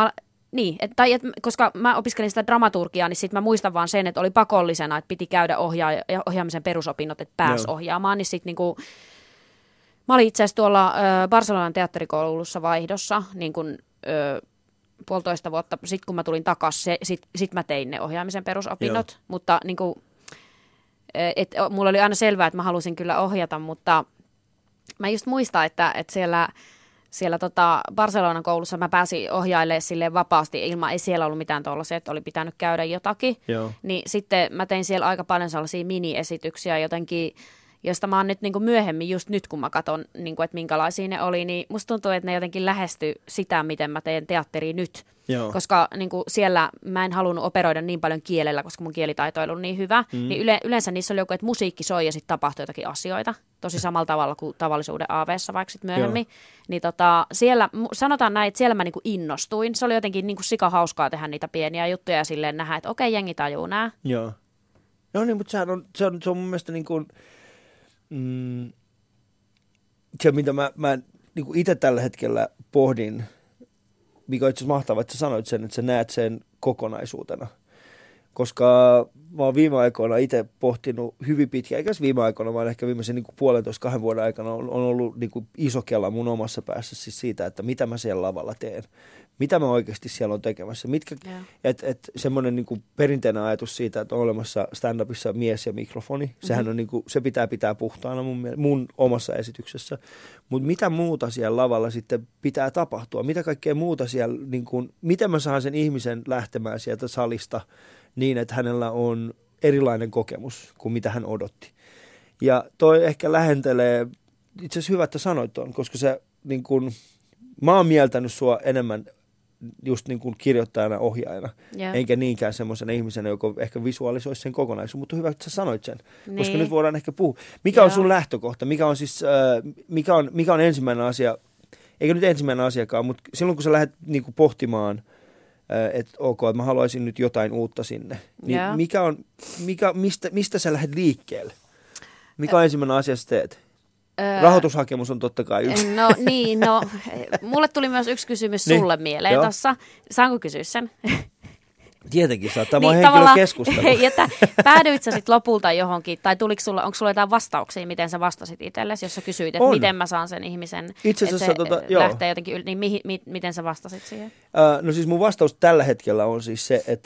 koska mä opiskelin sitä dramaturgiaa, niin sitten mä muistan vaan sen, että oli pakollisena, että piti käydä ohjaamisen perusopinnot, että pääsi ohjaamaan. Niin sitten niinku, mä olin itse asiassa tuolla Barcelonan teatterikoulussa vaihdossa niin kun, 1,5 vuotta sitten, kun mä tulin takaisin, sit mä tein ne ohjaamisen perusopinnot. Mutta niinku, mulla oli aina selvää, että mä halusin kyllä ohjata, mutta mä just muistan, että siellä Barcelonan koulussa mä pääsin ohjailemaan silleen vapaasti ei siellä ollut mitään tuollaisia, että oli pitänyt käydä jotakin. Niin sitten mä tein siellä aika paljon sellaisia mini-esityksiä jotenkin, josta mä oon nyt niin kuin myöhemmin, just nyt kun mä katson, niin kuin, että minkälaisia ne oli, niin musta tuntuu, että ne jotenkin lähesty sitä, miten mä teen teatteria nyt. Koska niin kuin siellä mä en halunnut operoida niin paljon kielellä, koska mun kielitaito ei ollut niin hyvä, niin yleensä niissä oli joku, että musiikki soi ja sitten tapahtui jotakin asioita. Tosi samalla tavalla kuin tavallisuuden AV:ssa vaikka sitten myöhemmin. Niin siellä, sanotaan näin, että siellä mä niin kuin innostuin. Se oli jotenkin niin kuin sika hauskaa tehdä niitä pieniä juttuja ja silleen nähdä, että okei, jengi tajuu nää. Joo. No niin, mutta se on mun mielestä niin kuin, se, mitä mä niin kuin itse tällä hetkellä pohdin, mikä on itse asiassa mahtavaa, että sä sanoit sen, että sä näet sen kokonaisuutena. Koska mä oon viime aikoina itse pohtinut hyvin pitkään, eikä viime aikoina, vaan ehkä viimeisen niin 1,5-2 vuoden aikana on ollut niin kuin iso kela mun omassa päässä siis siitä, että mitä mä siellä lavalla teen. Mitä mä oikeasti siellä on tekemässä. Semmoinen niin kuin perinteinen ajatus siitä, että on olemassa stand-upissa mies ja mikrofoni. Sehän on niin kuin, se pitää puhtaana mun omassa esityksessä. Mutta mitä muuta siellä lavalla sitten pitää tapahtua? Mitä kaikkea muuta siellä, niin kuin, miten mä saan sen ihmisen lähtemään sieltä salista niin, että hänellä on erilainen kokemus kuin mitä hän odotti. Ja toi ehkä lähentelee, itse asiassa hyvä, että sanoit tuon, koska se niin kuin, mä oon mieltänyt sua enemmän just niin kuin kirjoittajana, ohjaajana, enkä niinkään semmoisena ihmisenä, joka ehkä visualisoisi sen kokonaisuuden, mutta hyvä, että sä sanoit sen, koska nyt voidaan ehkä puhua. Mikä on sun lähtökohta? Mikä on siis, mikä on ensimmäinen asia, eikä nyt ensimmäinen asiakaan, mutta silloin kun sä lähdet niin kuin pohtimaan, että että mä haluaisin nyt jotain uutta sinne, niin mistä sä lähdet liikkeelle? Mikä on ensimmäinen asia, sä teet? Rahoitushakemus on totta kai yksi. Mulle tuli myös yksi kysymys sulle mieleen tuossa. Saanko kysyä sen? Tietenkin saa. Tämä on henkilökeskustelu. Päädyit sä sitten lopulta johonkin, tai onko sulla jotain vastauksia, miten sä vastasit itsellesi, jos sä kysyit, että miten mä saan sen ihmisen, itse asiassa, että se lähtee jotenkin niin miten sä vastasit siihen? No siis mun vastaus tällä hetkellä on siis se, että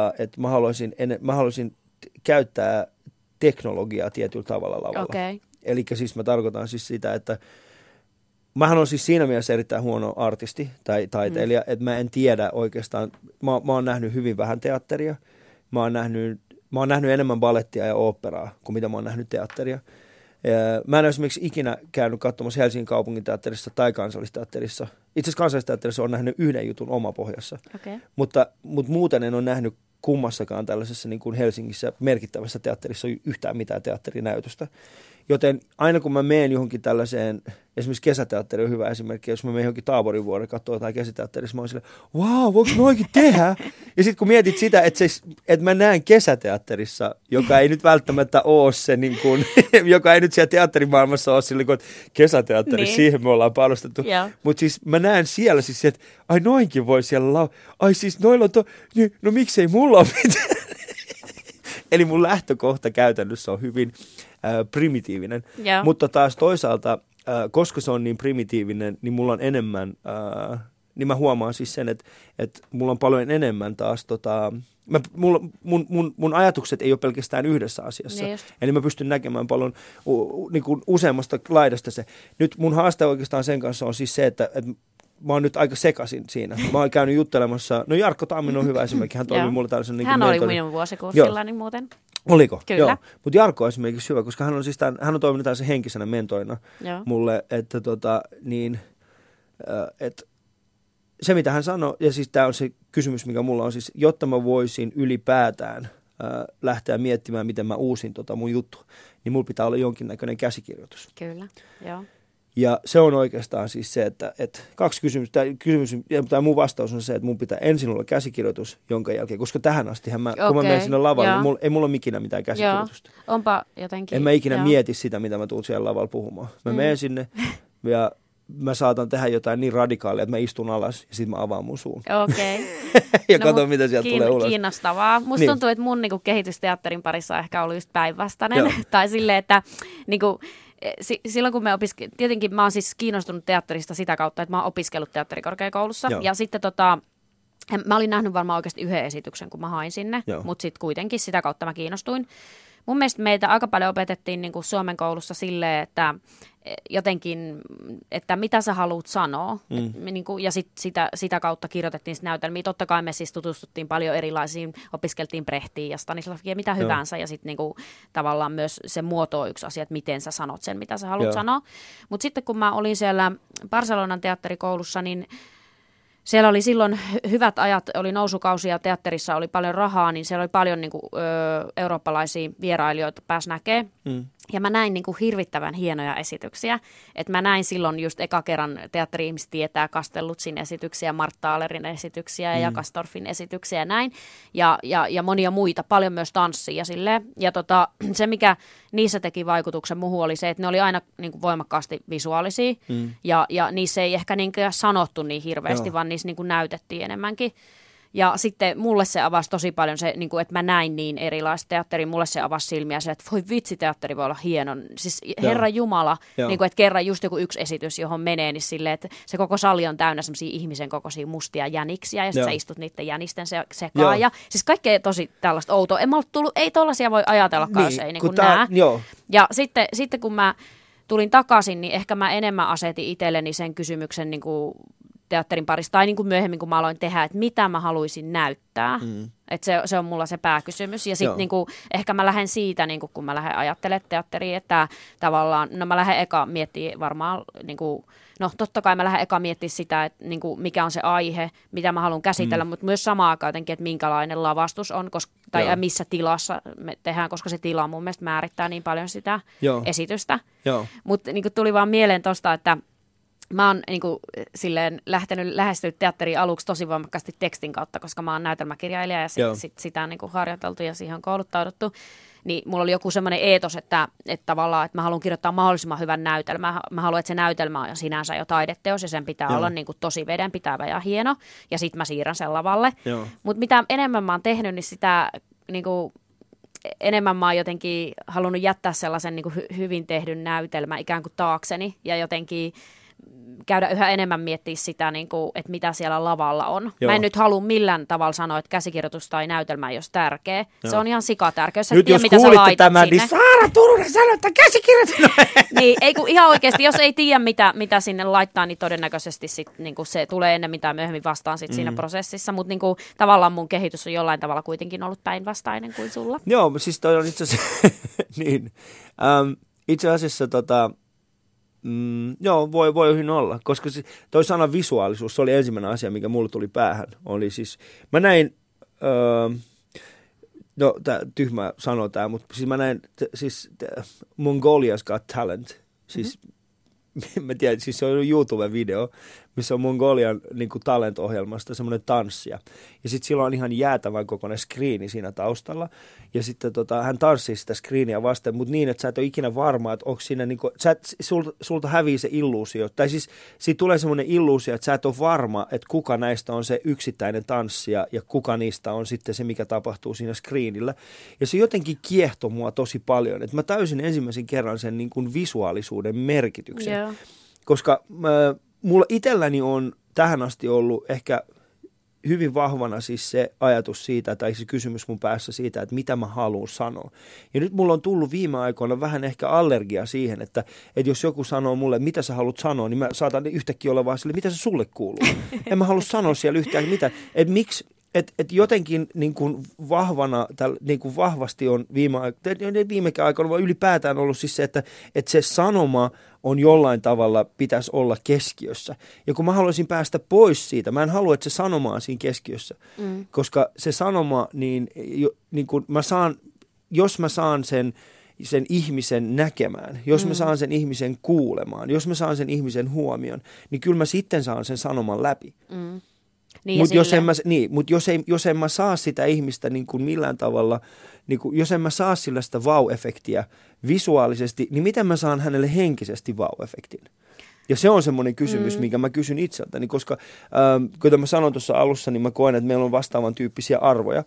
mä haluaisin käyttää teknologiaa tietyllä tavalla lavalla. Okay. Eli siis mä tarkoitan siis sitä, että mähän on siis siinä mielessä erittäin huono artisti tai taiteilija, että mä en tiedä oikeastaan, mä oon nähnyt hyvin vähän teatteria, mä oon nähnyt enemmän balettia ja oopperaa kuin mitä mä oon nähnyt teatteria. Mä en ole esimerkiksi ikinä käynyt katsomassa Helsingin kaupunginteatterissa tai kansallisteatterissa. Itse asiassa kansallisteatterissa on nähnyt yhden jutun omapohjassa, mutta muuten en ole nähnyt kummassakaan tällaisessa niin kuin Helsingissä merkittävässä teatterissa yhtään mitään teatterinäytöstä. Joten aina kun mä menen johonkin tällaiseen, esimerkiksi kesäteatteri on hyvä esimerkki, jos mä menen johonkin Taaborin vuoren katsoa jotain kesäteatterissa, mä oon silleen, wow, voiko noikin tehdä? Ja sitten kun mietit sitä, että mä näen kesäteatterissa, joka ei nyt välttämättä ole se, niin kuin, joka ei nyt siellä teatterimaailmassa ole sille, kun kesäteatteri, niin. Siihen me ollaan panostettu. Mutta siis mä näen siellä siis, että ai noinkin voi siellä ai siis noilla on no miksei mulla ole mitään? Eli mun lähtökohta käytännössä on hyvin primitiivinen, mutta taas toisaalta, koska se on niin primitiivinen, niin mulla on enemmän niin mä huomaan siis sen, että mulla on paljon enemmän taas mun ajatukset ei ole pelkästään yhdessä asiassa. Eli mä pystyn näkemään paljon niin kuin useammasta laidasta se. Nyt mun haaste oikeastaan sen kanssa on siis se, että mä oon nyt aika sekaisin siinä. Mä oon käynyt juttelemassa, no Jarkko Tamminen on hyvä esimerkki, hän toimi mulle tällaisen niin kuin hän mentori. oli minun vuosikurssillani muuten. Oliko? Kyllä. Joo. Mutta Jarkko on esimerkiksi hyvä, koska hän on toiminut tällaisen henkisenä mentorina mulle, että se mitä hän sanoi, ja siis tämä on se kysymys, mikä mulla on siis, jotta mä voisin ylipäätään lähteä miettimään, miten mä uusin mun juttu, niin mulla pitää olla jonkinnäköinen käsikirjoitus. Kyllä, joo. Ja se on oikeastaan siis se, että kaksi kysymystä, tai mun vastaus on se, että mun pitää ensin olla käsikirjoitus, jonka jälkeen, koska tähän asti kun mä menen sinne lavalle, niin ei mulla ole ikinä mitään käsikirjoitusta. Joo. Onpa jotenkin. En mä ikinä mieti sitä, mitä mä tuun siellä lavalla puhumaan. Mä menen sinne ja mä saatan tehdä jotain niin radikaalia, että mä istun alas ja sitten mä avaan mun suun. Okei. Ja katson, mitä sieltä tulee ulos. Kiinnostavaa. Musta tuntuu, että mun kehitysteatterin parissa on ehkä ollut just päinvastainen. Tai silleen, että silloin kun tietenkin mä oon siis kiinnostunut teatterista sitä kautta, että mä oon opiskellut teatterikorkeakoulussa. Ja sitten mä olin nähnyt varmaan oikeasti yhden esityksen, kun mä hain sinne, mutta sitten kuitenkin sitä kautta mä kiinnostuin. Mun mielestä meitä aika paljon opetettiin niin kuin Suomen koulussa silleen, että jotenkin, että mitä sä haluat sanoa. Ja sitä kautta kirjoitettiin näytelmiä. Totta kai me siis tutustuttiin paljon erilaisiin, opiskeltiin Brechtiin ja Stanislavskia, mitä hyvänsä. Ja sitten niin tavallaan myös se muoto on yksi asia, että miten sä sanot sen, mitä sä haluat sanoa. Mutta sitten kun mä olin siellä Barcelonan teatterikoulussa, niin siellä oli silloin hyvät ajat, oli nousukausi ja teatterissa oli paljon rahaa, niin siellä oli paljon eurooppalaisia vierailijoita pääsi näkemään. Ja mä näin hirvittävän hienoja esityksiä. Et mä näin silloin just eka kerran teatteri-ihmiset tietää Castelluzzin esityksiä, Martta Ahlerin esityksiä ja Kastorfin esityksiä ja näin. Ja monia muita, paljon myös tanssia silleen. Ja se, mikä niissä teki vaikutuksen muuhun, oli se, että ne oli aina voimakkaasti visuaalisia. Ja niissä ei ehkä sanottu niin hirveästi, vaan niissä näytettiin enemmänkin. Ja sitten mulle se avasi tosi paljon se, että mä näin niin erilaista teatteria. Mulle se avasi silmiä se, että voi vitsi, teatteri voi olla hieno. Siis Herra Jumala, että kerran just joku yksi esitys, johon menee, niin silleen, että se koko sali on täynnä semmoisia ihmisen kokoisia mustia jäniksiä. Ja sitten sä istut niiden jänisten sekaan. Ja siis kaikkea tosi tällaista outoa. Ei tollaisia voi ajatellakaan, jos ei näe. Ja sitten kun mä tulin takaisin, niin ehkä mä enemmän asetin itselleni sen kysymyksen teatterin parissa, tai myöhemmin, kun mä aloin tehdä, että mitä mä haluaisin näyttää. Että se on mulla se pääkysymys. Ja sitten ehkä mä lähden siitä, kun mä lähden ajattelemaan teatteria, että tavallaan, mä lähden eka miettimään varmaan, totta kai mä lähden eka miettimään sitä, että mikä on se aihe, mitä mä haluan käsitellä, mutta myös samaan aikaan jotenkin, että minkälainen lavastus on, tai missä tilassa me tehdään, koska se tila mun mielestä määrittää niin paljon sitä esitystä. Mutta tuli vaan mieleen tosta, että mä oon silleen lähestynyt teatteriin aluksi tosi voimakkaasti tekstin kautta, koska mä oon näytelmäkirjailija ja sitä on harjoiteltu ja siihen on kouluttauduttu. Niin mulla oli joku semmoinen eetos, että tavallaan, että mä haluan kirjoittaa mahdollisimman hyvän näytelmän. Mä haluan, että se näytelmä on sinänsä jo taideteos ja sen pitää olla tosi vedenpitävä ja hieno. Ja sit mä siirrän sen lavalle. Mutta mitä enemmän mä oon tehnyt, niin sitä enemmän mä oon jotenkin halunnut jättää sellaisen hyvin tehdyn näytelmän ikään kuin taakseni ja jotenkin käydä yhä enemmän miettiä sitä, että mitä siellä lavalla on. Mä en nyt halua millään tavalla sanoa, että käsikirjoitus tai näytelmä ei olisi tärkeä. Se on ihan sikatärkeä. Nyt jos kuulitte tämän, niin Saara Turunen sanoi, että käsikirjoitus. Niin, ihan oikeasti, jos ei tiedä, mitä sinne laittaa, niin todennäköisesti se tulee ennen mitä myöhemmin vastaan siinä prosessissa. Mutta tavallaan mun kehitys on jollain tavalla kuitenkin ollut päinvastainen kuin sulla. Joo, siis toi on itse asiassa niin. Itse asiassa voi hyvin olla, koska toi sana visuaalisuus, se oli ensimmäinen asia, mikä mulle tuli päähän. Oli siis, mä näin, tyhmä sanoa tää, mutta siis mä näin, Mongolia's Got Talent, siis mä tiedän, siis se on YouTube-video, missä on Mongolian talent-ohjelmasta semmoinen tanssia. Ja sitten sillä on ihan jäätävän kokoinen screeni siinä taustalla. Ja sitten hän tanssii sitä screeniä vasten, mutta niin, että sä et ole ikinä varma, että onko siinä, sulta hävii se illuusio. Tai siis siitä tulee semmoinen illuusio, että sä et ole varma, että kuka näistä on se yksittäinen tanssija ja kuka niistä on sitten se, mikä tapahtuu siinä screenillä. Ja se jotenkin kiehtoi mua tosi paljon, että mä täysin ensimmäisen kerran sen visuaalisuuden merkityksen. Yeah. Koska mulla itselläni on tähän asti ollut ehkä hyvin vahvana siis se ajatus siitä, tai se kysymys mun päässä siitä, että mitä mä haluan sanoa. Ja nyt mulla on tullut viime aikoina vähän ehkä allergia siihen, että jos joku sanoo mulle, mitä sä haluat sanoa, niin mä saatan yhtäkkiä olla vaan sille, mitä se sulle kuuluu. En mä halua sanoa siellä yhtään mitään. Että miksi, että jotenkin niin kuin vahvana, niin kuin vahvasti on viime aikoina vaan ylipäätään ollut siis se, että se sanoma on jollain tavalla pitäisi olla keskiössä. Ja kun mä haluaisin päästä pois siitä, mä en halua, että se sanoma on siinä keskiössä, koska se sanoma, niin kuin jos mä saan sen ihmisen näkemään, jos mä saan sen ihmisen kuulemaan, jos mä saan sen ihmisen huomion, niin kyllä mä sitten saan sen sanoman läpi. Niin, mutta jos en mä saa sitä ihmistä niin kuin millään tavalla, niin kuin, jos en mä saa sillä sitä wow-efektiä visuaalisesti, niin miten mä saan hänelle henkisesti wow-efektin? Ja se on semmoinen kysymys, minkä mä kysyn itseltäni, koska kuten mä sanoin tuossa alussa, niin mä koen, että meillä on vastaavan tyyppisiä arvoja.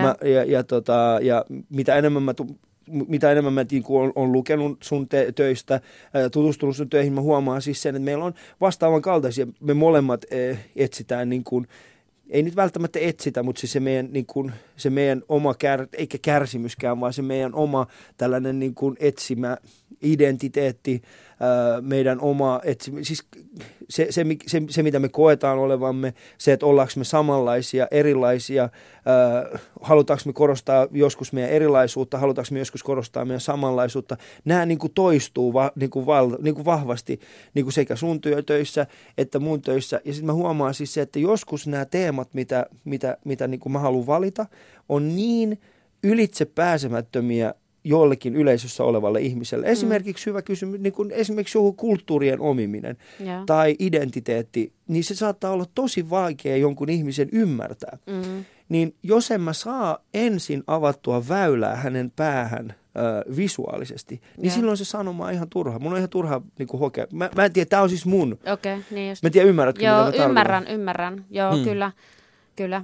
Ja mitä enemmän mä niin kuin on lukenut sun töistä, tutustunut sun töihin, mä huomaan siis sen, että meillä on vastaavan kaltaisia. Me molemmat etsitään, niin kuin, ei nyt välttämättä etsitä, mutta siis se meidän oma, eikä kärsimyskään, vaan se meidän oma tällainen niin kuin etsimä identiteetti, meidän oma siis se, mitä me koetaan olevamme, se, että ollaanko me samanlaisia, erilaisia, halutaanko me korostaa joskus meidän erilaisuutta, halutaanko me joskus korostaa meidän samanlaisuutta, nämä niin kuin toistuu niin kuin vahvasti niin kuin sekä sun töissä että mun töissä. Ja sitten mä huomaan siis se, että joskus nämä teemat, mitä niin kuin mä haluan valita, on niin ylitse pääsemättömiä jollekin yleisössä olevalle ihmiselle. Esimerkiksi hyvä kysymys, niin kuin esimerkiksi joku kulttuurien omiminen tai identiteetti, niin se saattaa olla tosi vaikea jonkun ihmisen ymmärtää. Niin jos en mä saa ensin avattua väylää hänen päähän visuaalisesti, niin silloin se sanoma on ihan turha. Mun on ihan turha niin kuin hokea. Mä en tiedä, tää on siis mun. Okei, niin just. Mä en tiedä, ymmärrätkö, mitä mä tarkoitan? Ymmärrän. Joo, kyllä.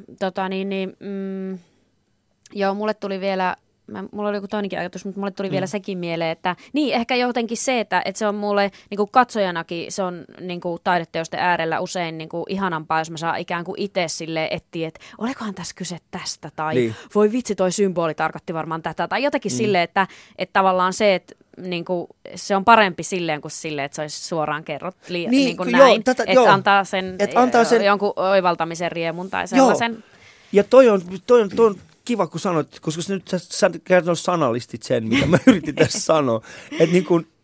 Joo, mulle tuli vielä... Mulla oli joku toinenkin ajatus, mutta mulle tuli vielä sekin mieleen, että niin ehkä jotenkin se, että se on mulle niin kuin katsojanakin, se on niin kuin taideteosten äärellä usein niin kuin ihanampaa, jos mä saan ikään kuin itse silleen etsiä, että olikohan tässä kyse tästä, tai voi vitsi, toi symboli tarkoitti varmaan tätä, tai jotenkin silleen, että tavallaan se, että niin kuin, se on parempi silleen kuin silleen, että se olisi suoraan kerrot niin kuin näin, että antaa sen jonkun oivaltamisen riemun tai sellaisen. Joo. Ja toi on kiva, kun sanoit, koska sä sanallistit sen, mitä mä yritin tässä sanoa. Että niin kun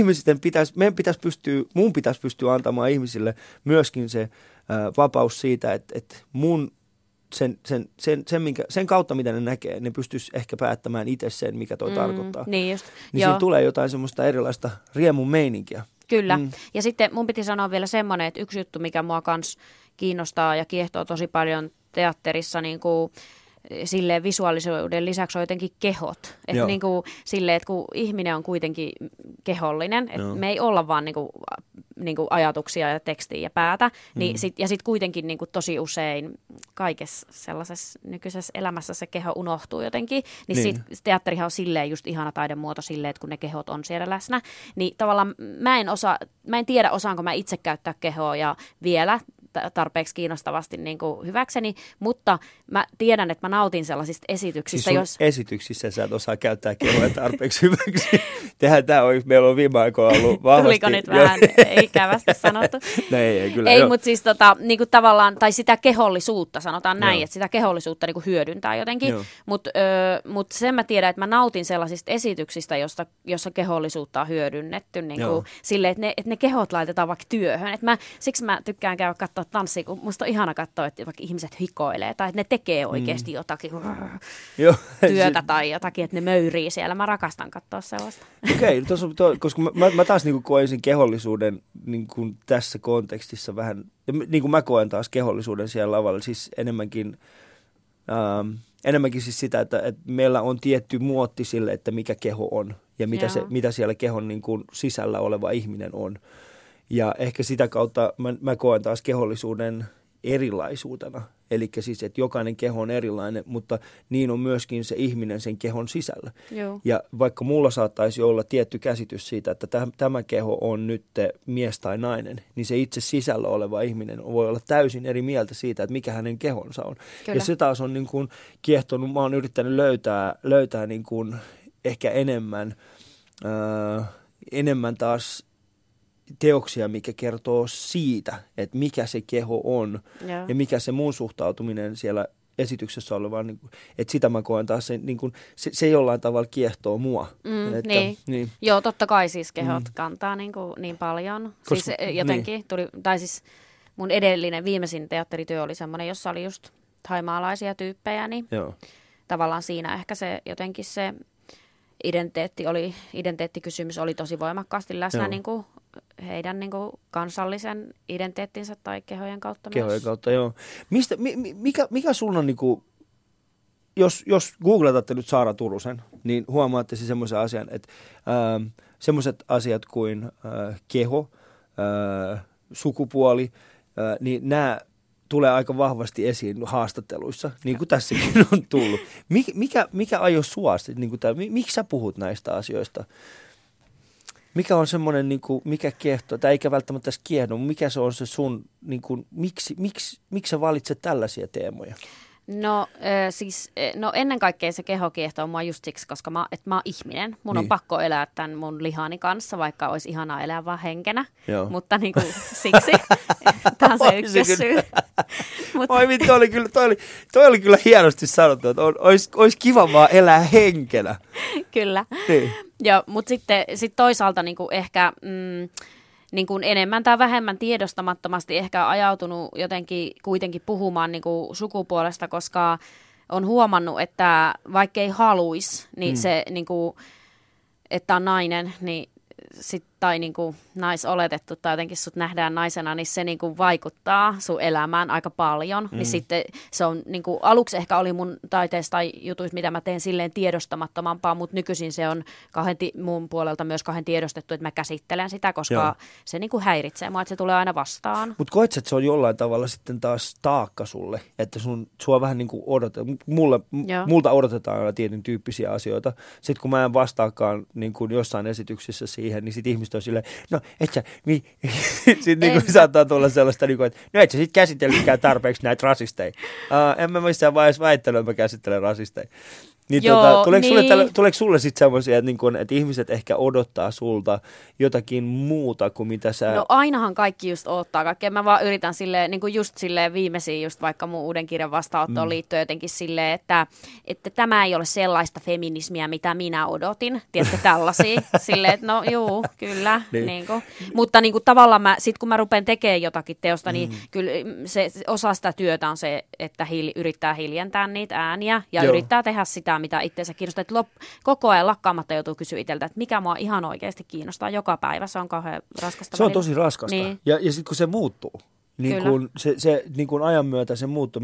mun pitäisi pystyä antamaan ihmisille myöskin se vapaus siitä, että mun sen kautta, mitä ne näkee, ne pystyisi ehkä päättämään itse sen, mikä toi tarkoittaa. Niin just. Niin siinä tulee jotain semmoista erilaista riemun meininkiä. Kyllä. Ja sitten mun piti sanoa vielä semmoinen, että yksi juttu, mikä mua kans kiinnostaa ja kiehtoo tosi paljon teatterissa, niin kuin silleen visuaalisuuden lisäksi on jotenkin kehot. Että niin kuin silleen, että kun ihminen on kuitenkin kehollinen, että me ei olla vaan niin kuin ajatuksia ja tekstiä ja päätä, niin sitten kuitenkin niin kuin tosi usein kaikessa sellaisessa nykyisessä elämässä se keho unohtuu jotenkin, niin sitten teatterihan on silleen just ihana taidemuoto silleen, että kun ne kehot on siellä läsnä, niin tavallaan mä en tiedä osaanko mä itse käyttää kehoa ja vielä tarpeeksi kiinnostavasti niin kuin hyväkseni, mutta mä tiedän, että mä nautin sellaisista esityksistä. Siis esityksissä sä et osaa käyttää kehoa tarpeeksi hyväksi. Meillä on viime aikoina ollut vahvasti. Tuliko nyt vähän ikävästi sanottu? Ei, kyllä. Ei, mutta siis niin kuin tavallaan, tai sitä kehollisuutta, sanotaan näin, että sitä kehollisuutta niin kuin hyödyntää jotenkin. Mutta sen mä tiedän, että mä nautin sellaisista esityksistä, jossa kehollisuutta on hyödynnetty niin kuin silleen, että ne kehot laitetaan vaikka työhön. Siksi mä tykkään käydä katsoa tanssia, kun musta on ihana katsoa, että vaikka ihmiset hikoilee tai että ne tekee oikeasti jotakin työtä tai jotakin, että ne möyrii siellä. Mä rakastan katsoa sellaista. Okei, koska mä taas niin kuin koen sen kehollisuuden niin kuin tässä kontekstissa vähän, niin kuin mä koen taas kehollisuuden siellä lavalla, siis enemmänkin siis sitä, että meillä on tietty muotti sille, että mikä keho on ja mitä siellä kehon niin kuin sisällä oleva ihminen on. Ja ehkä sitä kautta mä koen taas kehollisuuden erilaisuutena. Eli siis, että jokainen keho on erilainen, mutta niin on myöskin se ihminen sen kehon sisällä. Joo. Ja vaikka mulla saattaisi olla tietty käsitys siitä, että tämä keho on nyt mies tai nainen, niin se itse sisällä oleva ihminen voi olla täysin eri mieltä siitä, että mikä hänen kehonsa on. Kyllä. Ja se taas on niin kuin kiehtonut, mä oon yrittänyt löytää niin kuin ehkä enemmän taas teoksia, mikä kertoo siitä, että mikä se keho on ja mikä se mun suhtautuminen siellä esityksessä olevaan, niin että sitä mä koen taas, se jollain tavalla kiehtoo mua. Niin. Joo, totta kai siis kehot kantaa niin paljon. Koska, siis jotenkin tuli, tai siis mun viimeisin teatterityö oli semmoinen, jossa oli just thaimaalaisia tyyppejä, niin tavallaan siinä ehkä se jotenkin se identiteettikysymys oli tosi voimakkaasti läsnä niin kuin heidän niin kuin kansallisen identiteettinsä tai kehojen kautta kehojen myös. Kautta, joo. Mikä sun on, niin kuin, jos googletatte nyt Saara Turusen, niin huomaatte se semmoisen asian, että semmoiset asiat kuin keho, sukupuoli, niin nämä tulee aika vahvasti esiin haastatteluissa, niin kuin tässäkin on tullut. Mikä ajoi sua? Niin miksi sä puhut näistä asioista? Mikä on semmoinen, niin kuin, mikä kiehtoo, tai eikä välttämättä tässä kiehdo, mutta mikä se on se sun, niin kuin, miksi sä valitset tällaisia teemoja? No ennen kaikkea se keho kiehtoo mua just siksi, koska mä oon ihminen. Mun on pakko elää tämän mun lihani kanssa, vaikka olisi ihanaa elää vaan henkenä. Joo. Mutta niin kuin, siksi tämä on se ykkössyy. Oi, toi oli kyllä hienosti sanottu, että olisi kiva vaan elää henkenä. Kyllä. Niin. Mutta sitten toisaalta niin kuin ehkä niin kuin enemmän tai vähemmän tiedostamattomasti ehkä ajautunut jotenkin kuitenkin puhumaan niin kuin sukupuolesta, koska on huomannut, että vaikka ei haluisi, niin se, niin kuin, että on nainen, niin tai niin kuin naisoletettu tai jotenkin sut nähdään naisena, niin se niin kuin vaikuttaa sun elämään aika paljon. Niin sitten se on niin kuin, aluksi ehkä oli mun taiteessa tai jutuissa, mitä mä teen silleen tiedostamattomampaa, mutta nykyisin se on mun puolelta myös kahden tiedostettu, että mä käsittelen sitä, koska se niin kuin häiritsee mua, että se tulee aina vastaan. Mutta koet että se on jollain tavalla sitten taas taakka sulle, että sua vähän niin kuin odotetaan. Multa odotetaan aina tietyn tyyppisiä asioita. Sitten kun mä en vastaakaan niin kuin jossain esityksissä siihen, niin sitten ihmiset on silleen, no et sä, sitten niin saattaa tulla sellaista, niin kuin, että no et sä sitten käsitellytkään tarpeeksi näitä rasisteja. En mä missään vaiheessa väittänyt, että mä käsittelen rasisteja. Niin tuleeko sulle sitten semmoisia, että ihmiset ehkä odottaa sulta jotakin muuta kuin mitä sä... No ainahan kaikki just odottaa kaikkea. Mä vaan yritän silleen, niin kuin just silleen viimeisiin, just vaikka mun uuden kirjan vastaanottoon liittyen jotenkin silleen, että tämä ei ole sellaista feminismiä, mitä minä odotin. Tiedätkö, tällaisia. Silleen, että no juu, kyllä. niin kuin. Mutta niin kuin, tavallaan kun mä rupean tekemään jotakin teosta, niin kyllä se osa sitä työtä on se, että yrittää hiljentää niitä ääniä ja yrittää tehdä sitä, mitä itseensä kiinnostaa. Että koko ajan lakkaamatta joutuu kysyä itseltä, että mikä mua ihan oikeasti kiinnostaa joka päivä. Se on kauhean raskasta. Se on tosi raskasta. Niin. Ja sitten kun se muuttuu, niin kun se niin kun ajan myötä se muuttuu.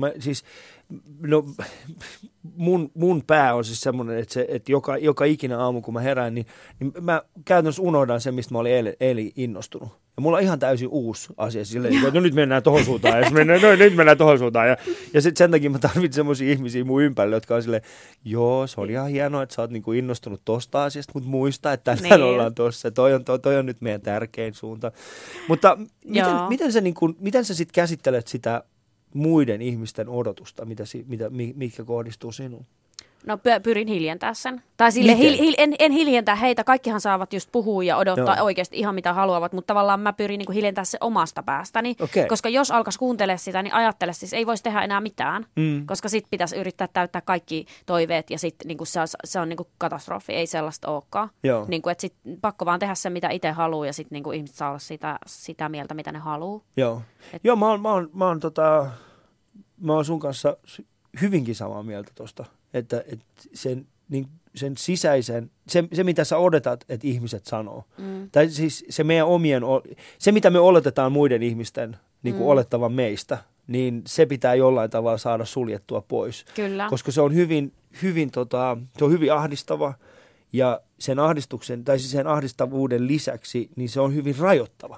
Mun pää on siis semmoinen, että joka ikinä aamu, kun mä herään, niin mä käytännössä unohdan sen, mistä mä olin eilen innostunut. Ja mulla on ihan täysin uusi asia silleen, että no nyt mennään tohon suuntaan, ja nyt mennään tohon suuntaan. Ja sitten sen takia mä tarvitsen semmoisia ihmisiä mun ympärille, jotka on silleen, joo, se on ihan hienoa, että sä oot niinku innostunut tosta asiasta, mutta muista, että tänään ollaan tossa. Toi on nyt meidän tärkein suunta. Mutta miten sä sitten käsittelet sitä muiden ihmisten odotusta, mitkä kohdistuu sinuun? No pyrin hiljentää sen. Tai sille en hiljentää heitä. Kaikkihan saavat just puhua ja odottaa oikeasti ihan mitä haluavat, mutta tavallaan mä pyrin niin kuin hiljentää se omasta päästäni. Okay. Koska jos alkaisi kuuntelemaan sitä, niin ajattele siis ei voisi tehdä enää mitään. Koska sitten pitäisi yrittää täyttää kaikki toiveet ja sitten niin kuin se on niin kuin katastrofi. Ei sellaista olekaan. Niin kuin, että sitten pakko vaan tehdä se, mitä itse haluaa ja sitten niin kuin ihmiset saa olla sitä mieltä, mitä ne haluaa. Joo, mä oon sun kanssa hyvinkin samaa mieltä tuosta. Että sen sisäisen, se mitä sä odotat, että ihmiset sanoo. Tai siis se mitä me oletetaan muiden ihmisten niin kuin olettavan meistä, niin se pitää jollain tavalla saada suljettua pois. Kyllä. Koska se on se on hyvin ahdistava ja sen ahdistavuuden lisäksi, niin se on hyvin rajoittava.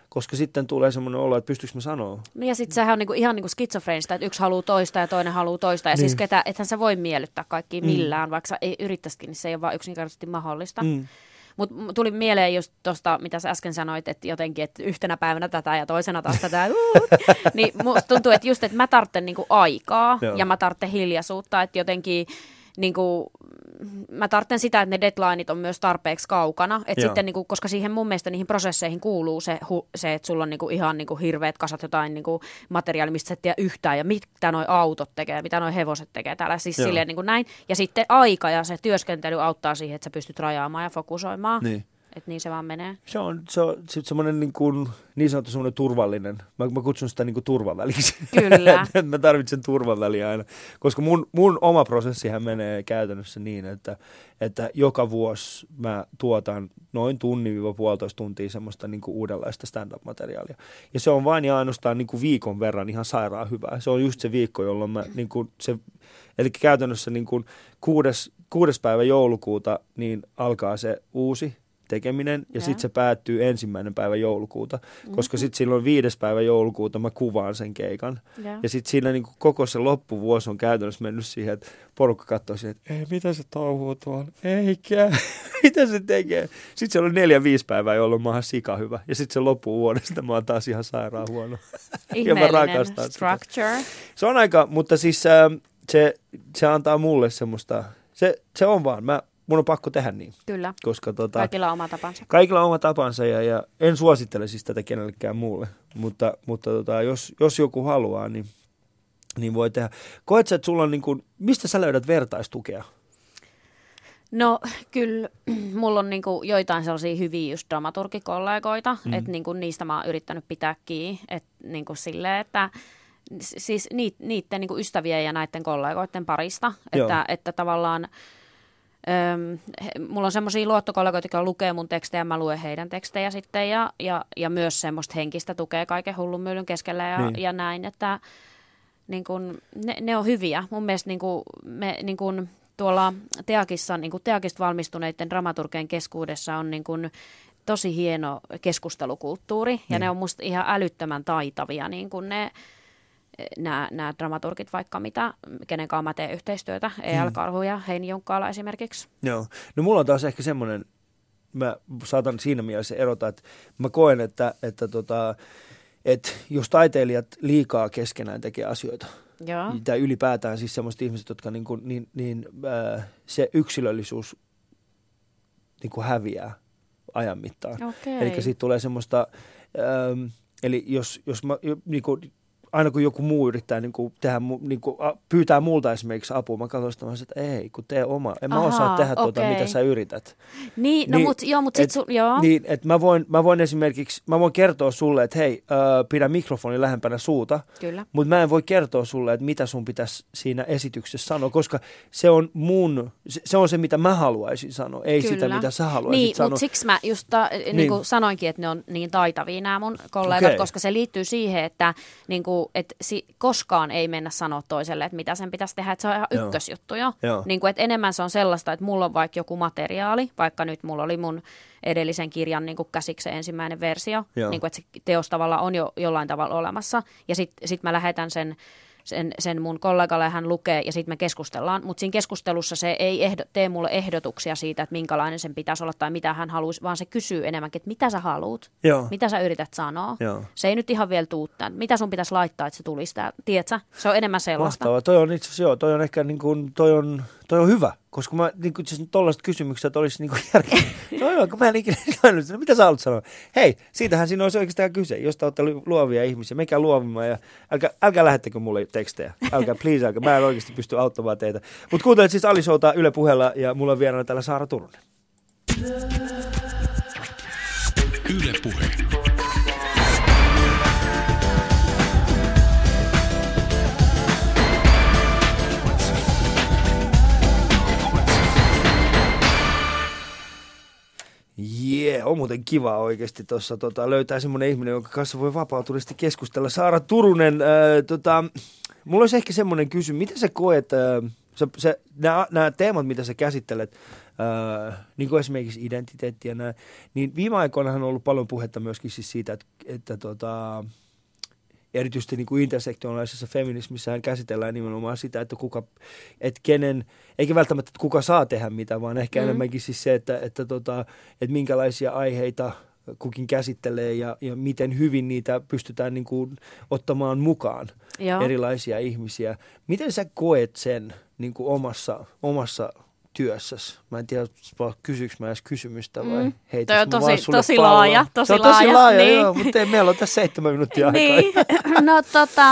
koska sitten tulee semmoinen olo, että pystyykö mä sanoa. No ja sitten sehän on niinku, ihan niin kuin skitsofreenista, että yksi haluaa toista ja toinen haluaa toista. Ja siis ethän sä voi miellyttää kaikkia millään, vaikka sä ei yrittäisikin, niin se ei ole vaan yksinkertaisesti mahdollista. Mutta tuli mieleen just tuosta, mitä sä äsken sanoit, että jotenkin, että yhtenä päivänä tätä ja toisena taas tätä. Niin musta tuntuu, että just, että mä tarvitsen niinku aikaa ja mä tarvitsen hiljaisuutta, että jotenkin niinku, mä tarvitsen sitä, että ne deadlineit on myös tarpeeksi kaukana. Että sitten, niinku, koska siihen mun mielestä niihin prosesseihin kuuluu se että sulla on niinku ihan niinku hirveät kasat jotain niinku materiaalia, mistä sä et tiedä yhtään ja mitä noi autot tekee, mitä noi hevoset tekee täällä. Siis silleen niinku näin. Ja sitten aika ja se työskentely auttaa siihen, että sä pystyt rajaamaan ja fokusoimaan. Niin. Että niin se vaan menee. Se on semmoinen niin sanottu semmoinen turvallinen. Mä kutsun sitä niin kuin turvaväliksi. Kyllä. Mä tarvitsen turvaväliä aina. Koska mun oma prosessihan menee käytännössä niin, että joka vuosi mä tuotan noin 1–1,5 tuntia semmoista niin kuin uudenlaista stand-up-materiaalia. Ja se on vain ja ainoastaan niin kuin viikon verran ihan sairaan hyvää. Se on just se viikko, jolloin mä niin kuin eli käytännössä niin kuin 6. päivä joulukuuta niin alkaa se uusi tekeminen ja sitten se päättyy 1. päivä joulukuuta, koska sitten silloin 5. päivä joulukuuta mä kuvaan sen keikan. Ja sitten siinä niin koko se loppuvuosi on käytännössä mennyt siihen, että porukka katsoo siihen, että ei, mitä se touhuu tuolla, eikä, mitä se tekee. Sitten siellä on 4–5 päivää, jolloin mä oon sika hyvä. Ja sitten se loppuvuodesta mä oon taas ihan sairaan huono. Ihmeellinen structure. Sitä. Se on aika, mutta siis se antaa mulle semmoista, se on vaan, mun on pakko tehdä niin. Kyllä. Koska kaikilla on oma tapansa. Kaikilla on oma tapansa ja en suosittele siis tätä kenellekään muulle. Mutta jos joku haluaa, niin voi tehdä. Koet sä, että sulla on mistä sä löydät vertaistukea? No kyllä, mulla on joitain sellaisia hyviä just dramaturgikollegoita, että niistä mä oon yrittänyt pitää kiinni. Että silleen, että siis niiden ystävien ja näiden kollegoiden parista, että tavallaan mulla on semmoisia luottokollegoita, jotka lukee mun tekstejä, mä luen heidän tekstejä sitten ja myös semmoista henkistä tukea kaiken hullun myllyn keskellä ja näin, että ne on hyviä. Mun mielestä me tuolla Teakista valmistuneiden dramaturgien keskuudessa on tosi hieno keskustelukulttuuri ja ne on musta ihan älyttömän taitavia nämä dramaturgit vaikka mitä, kenen kanssa mä teen yhteistyötä, E.L. Karhu ja Heini Junkkaala esimerkiksi. Joo, no mulla on taas ehkä semmoinen, mä saatan siinä mielessä erota, että mä koen, että jos taiteilijat liikaa keskenään tekee asioita, tai ylipäätään siis semmoiset ihmiset, jotka se yksilöllisyys häviää ajan mittaan. Okay. Eli siitä tulee semmoista, eli jos mä aina kun joku muu yrittää tehdä, pyytää multa esimerkiksi apua, mä katson sitä, että ei, kun tee oma. En mä osaa tehdä mitä sä yrität. Niin, no mutta sit joo. Niin, että mä voin esimerkiksi, mä voin kertoa sulle, että hei, pidä mikrofoni lähempänä suuta. Kyllä. Mutta mä en voi kertoa sulle, että mitä sun pitäisi siinä esityksessä sanoa, koska se on se, mitä mä haluaisin sanoa, ei sitä, mitä sä haluaisit sanoa. Niin, mutta siksi mä just sanoinkin, että ne on niin taitavia nämä mun kollegat, koska se liittyy siihen, että koskaan ei mennä sanoa toiselle, että mitä sen pitäisi tehdä, että se on ihan ykkösjuttu jo. Että enemmän se on sellaista, että mulla on vaikka joku materiaali, vaikka nyt mulla oli mun edellisen kirjan käsiksi se ensimmäinen versio, että se teos tavallaan on jo jollain tavalla olemassa, ja sit mä lähetän sen mun kollegalle, hän lukee ja sitten me keskustellaan, mutta siinä keskustelussa se ei tee mulle ehdotuksia siitä, että minkälainen sen pitäisi olla tai mitä hän haluaisi, vaan se kysyy enemmänkin, että mitä sä haluut, mitä sä yrität sanoa. Se ei nyt ihan vielä tuuttaa, mitä sun pitäisi laittaa, että se tulisi tää, tiedätkö? Se on enemmän sellaista. Mahtavaa, toi on itse asiassa toi on ehkä toi on hyvä, koska mä siis tollaiset kysymykset olisi järkeä. Kun mä en ikinä mitä sä haluat sanoa? Hei, siitähän siinä olisi oikeastaan kyse, jos te olette luovia ihmisiä, menkää luovimaan ja älkää lähettäkö mulle tekstejä. Älkää. Mä en oikeasti pysty auttamaan teitä. Mutta kuuntelet siis Ali Showta Yle Puheella ja mulla on vieraana täällä Saara Turunen. Yle Puhe. On muuten kiva oikeasti tuossa löytää semmoinen ihminen, jonka kanssa voi vapautuneesti keskustella. Saara Turunen, mulla olisi ehkä semmoinen kysymys, mitä sä koet Nämä teemat, mitä sä käsittelet, niin kuin esimerkiksi identiteetti ja näin, niin viime aikoina on ollut paljon puhetta myöskin siis siitä, että erityisesti niin kuin intersektionaalisessa feminismissä käsitellään nimenomaan sitä, että eikä välttämättä että kuka saa tehdä mitä, vaan ehkä enemmänkin siis se, että minkälaisia aiheita kukin käsittelee ja miten hyvin niitä pystytään niin kuin ottamaan mukaan. Joo. Erilaisia ihmisiä. Miten sä koet sen niin kuin omassa työssäsi? Mä en tiedä, kysyykö mä edes kysymystä vai heitäis mä vaan sulle tosi pallon. laaja. Tosi laaja, niin. joo, mutta meillä on tässä 7 minuuttia niin. aikaa. No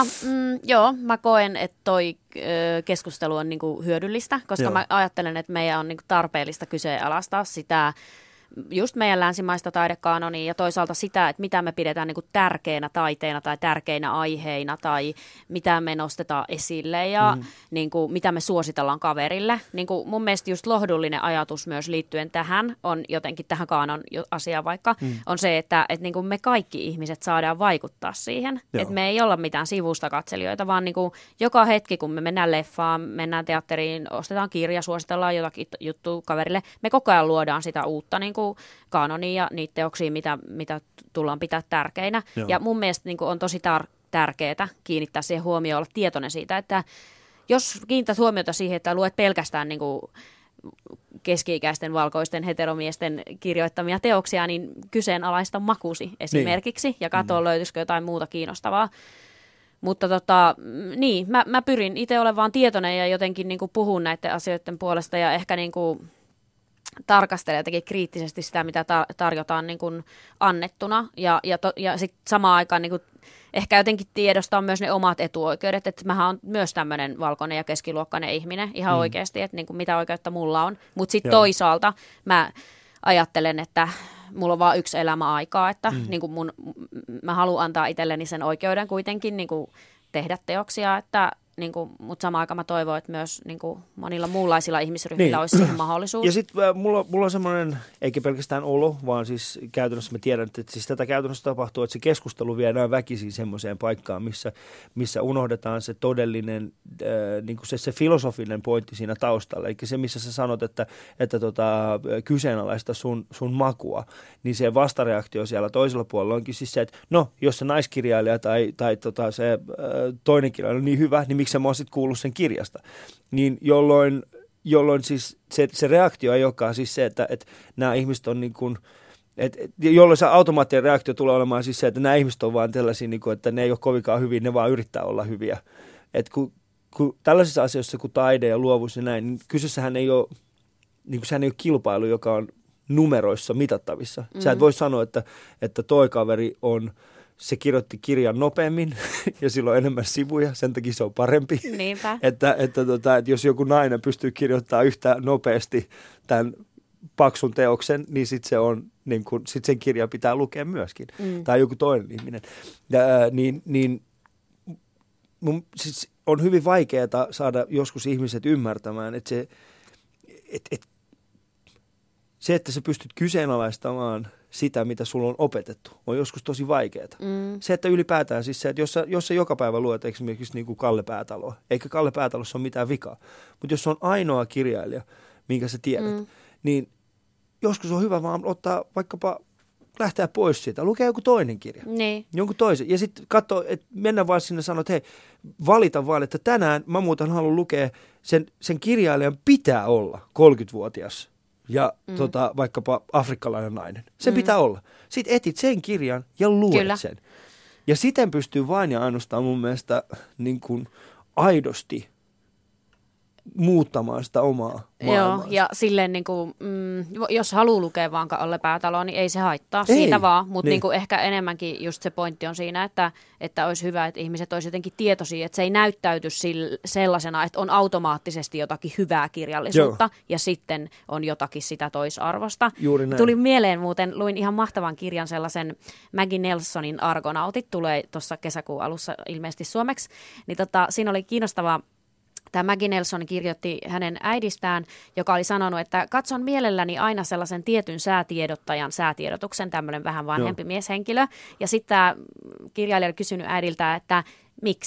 joo, mä koen, että toi keskustelu on niinku hyödyllistä, koska Joo. mä ajattelen, että meidän on niinku tarpeellista kyseenalaistaa sitä just meidän länsimaista taidekanonia ja toisaalta sitä, että mitä me pidetään niin kuin tärkeänä taiteena tai tärkeinä aiheina tai mitä me nostetaan esille ja niin kuin, mitä me suositellaan kaverille. Niin kuin mun mielestä just lohdullinen ajatus myös liittyen tähän on jotenkin tähän kanon asiaan vaikka on se, että niin kuin me kaikki ihmiset saadaan vaikuttaa siihen. Että me ei olla mitään sivusta katselijoita, vaan niin kuin joka hetki, kun me mennään leffaan, mennään teatteriin, ostetaan kirja, suositellaan jotakin juttua kaverille, me koko ajan luodaan sitä uutta niin kuin kanonia ja niitä teoksia, mitä tullaan pitää tärkeinä. Joo. Ja mun mielestä niin kuin on tosi tärkeää kiinnittää siihen huomioon, olla tietoinen siitä, että jos kiinnität huomiota siihen, että luet pelkästään niin kuin keski-ikäisten valkoisten heteromiesten kirjoittamia teoksia, niin kyseenalaista makusi esimerkiksi ja katso löytyisikö jotain muuta kiinnostavaa. Mutta niin, mä pyrin itse olemaan tietoinen ja jotenkin niin kuin puhun näiden asioiden puolesta ja ehkä niin kuin tarkastelee jotenkin kriittisesti sitä, mitä tarjotaan niin kuin annettuna ja sitten samaan aikaan niin kuin ehkä jotenkin tiedostaa myös ne omat etuoikeudet, että mähän on myös tämmöinen valkoinen ja keskiluokkainen ihminen ihan oikeasti, että niin kuin mitä oikeutta mulla on, mutta sitten toisaalta mä ajattelen, että mulla on vaan yksi elämä aikaa, että niin kuin mä haluan antaa itselleni sen oikeuden kuitenkin niin kuin tehdä teoksia, että niin kuin, mutta samaan aikaan mä toivon, että myös niin kuin monilla muunlaisilla ihmisryhmillä olisi siihen mahdollisuus. Ja sitten mulla on semmoinen, eikä pelkästään olo, vaan siis käytännössä mä tiedän, että siis tätä käytännössä tapahtuu, että se keskustelu viedään väkisin semmoiseen paikkaan, missä unohdetaan se todellinen, niin kuin se filosofinen pointti siinä taustalla. Eli se, missä sä sanot, että kyseenalaista sun makua, niin se vastareaktio siellä toisella puolella onkin siis se, että no, jos se naiskirjailija tai se toinen kirjailija on niin hyvä, niin miksi mä oon sitten kuullut sen kirjasta. Niin jolloin siis se reaktio ei olekaan siis se, että nämä ihmiset on niin kuin, jolloin se automaattinen reaktio tulee olemaan siis se, että nämä ihmiset on vaan tällaisia, niin kuin, että ne ei ole kovinkaan hyviä, ne vaan yrittää olla hyviä. Että kun tällaisissa asioissa kuin taide ja luovuus ja näin, niin kyseessähän ei ole, niin kuin sehän ei ole kilpailu, joka on numeroissa mitattavissa. Sä et voi sanoa, että toi kaveri se kirjoitti kirjan nopeammin ja sillä on enemmän sivuja, sen takia se on parempi. Niinpä. että jos joku nainen pystyy kirjoittamaan yhtä nopeasti tämän paksun teoksen, niin sitten se on niin kun, sit sen kirja pitää lukea myöskin. Tai joku toinen ihminen. Siis on hyvin vaikeaa saada joskus ihmiset ymmärtämään, että se, että sä pystyt kyseenalaistamaan sitä, mitä sulla on opetettu, on joskus tosi vaikeaa. Se, että ylipäätään siis se, että jos sä joka päivä luet esimerkiksi niin kuin Kalle Päätaloa, eikä Kalle Päätalossa ole mitään vikaa, mutta jos se on ainoa kirjailija, minkä sä tiedät, niin joskus on hyvä vaan ottaa vaikkapa lähteä pois siitä, lukea joku toinen kirja. Niin. Jonkun toisen. Ja sitten katso, että mennä vaan sinne ja sanoa, että hei, valita vaan, että tänään mä muuten haluan lukea, sen kirjailijan pitää olla 30-vuotias. Ja vaikkapa afrikkalainen nainen. Se pitää olla. Sitten etit sen kirjan ja luet sen. Ja siten pystyy vain ja ainoastaan mun mielestä niin kuin aidosti muuttamaan sitä omaa maailmaa. Joo, ja silleen niin kuin, jos haluaa lukea vaan Kalle Päätaloa, niin ei se haittaa siitä vaan, mutta niin kuin ehkä enemmänkin just se pointti on siinä, että olisi hyvä, että ihmiset olisi jotenkin tietoisia, että se ei näyttäyty sellaisena, että on automaattisesti jotakin hyvää kirjallisuutta ja sitten on jotakin sitä toisarvosta. Juuri näin. Tuli mieleen muuten, luin ihan mahtavan kirjan sellaisen Maggie Nelsonin Argonautit, tulee tuossa kesäkuun alussa ilmeisesti suomeksi, niin siinä oli kiinnostavaa. Tämä Maggie Nelson kirjoitti hänen äidistään, joka oli sanonut, että katson mielelläni aina sellaisen tietyn säätiedottajan säätiedotuksen, tämmöinen vähän vanhempi mieshenkilö. Ja sitten tämä kirjailija oli kysynyt äidiltä, että miksi?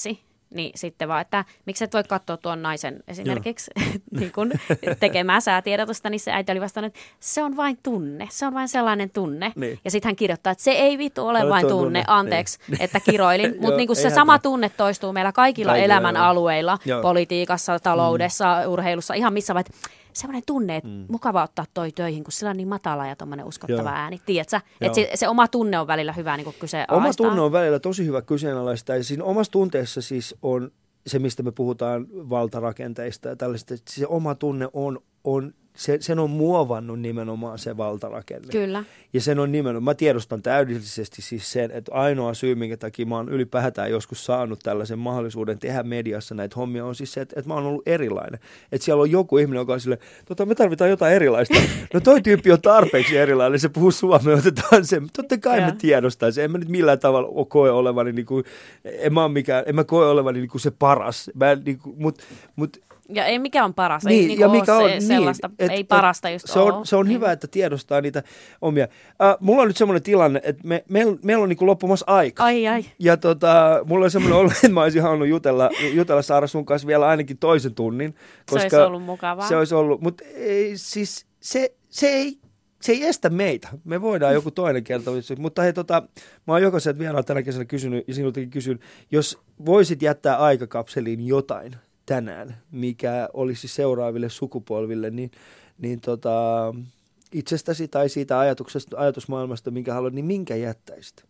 niin sitten vaan, että miksi et voi katsoa tuon naisen esimerkiksi niin kun tekemää säätiedotusta, niin se äiti oli vastannut, että se on vain tunne, se on vain sellainen tunne. Niin. Ja sitten hän kirjoittaa, että se ei vittu ole vain tunne, anteeksi, niin. Että kiroilin. Mutta niin se sama tunne toistuu meillä kaikilla elämän alueilla, politiikassa, taloudessa, urheilussa, ihan missä vaan, sellainen tunne, että mukava ottaa toi töihin, kun sillä on niin matala ja tommoinen uskottava ääni. Tiedätkö? Että se oma tunne on välillä hyvä niin kyseenalaistaa. Oma tunne on välillä tosi hyvä kyseenalaistaa. Ja siinä omassa tunteessa siis on se, mistä me puhutaan valtarakenteista ja tällaista. Se oma tunne sen on muovannut nimenomaan se valtarakenne. Kyllä. Ja sen on nimenomaan, mä tiedostan täydellisesti siis sen, että ainoa syy, minkä takia mä oon ylipäätään joskus saanut tällaisen mahdollisuuden tehdä mediassa näitä hommia, on siis se, että mä oon ollut erilainen. Että siellä on joku ihminen, joka on silleen, me tarvitaan jotain erilaista. No toi tyyppi on tarpeeksi erilainen, se puhuu suomea, otetaan sen. Totta kai me tiedostaa se. En mä nyt millään tavalla koe olevani, niin kuin, en mä koe olevani niin kuin se paras. Ja ei mikä on paras, niin, ei ja mikä on, sellaista, niin, ei parasta just se on hyvä, että tiedostaa niitä omia. Mulla on nyt semmoinen tilanne, että meillä on niin kuin loppumassa aika. Ai. Ja mulla on semmoinen olo, että mä olisin halunnut jutella Saara sun kanssa vielä ainakin toisen tunnin. Koska se olisi ollut mukavaa. Se olisi ollut, mutta siis se ei estä meitä. Me voidaan joku toinen kerta. Mutta hei, mä oon jokaiselta vieraan tänä kesänä kysynyt ja sinultakin kysyn, jos voisit jättää aikakapseliin jotain tänään, mikä olisi seuraaville sukupolville, niin itsestäsi tai siitä ajatusmaailmasta, minkä haluat, niin minkä jättäisit?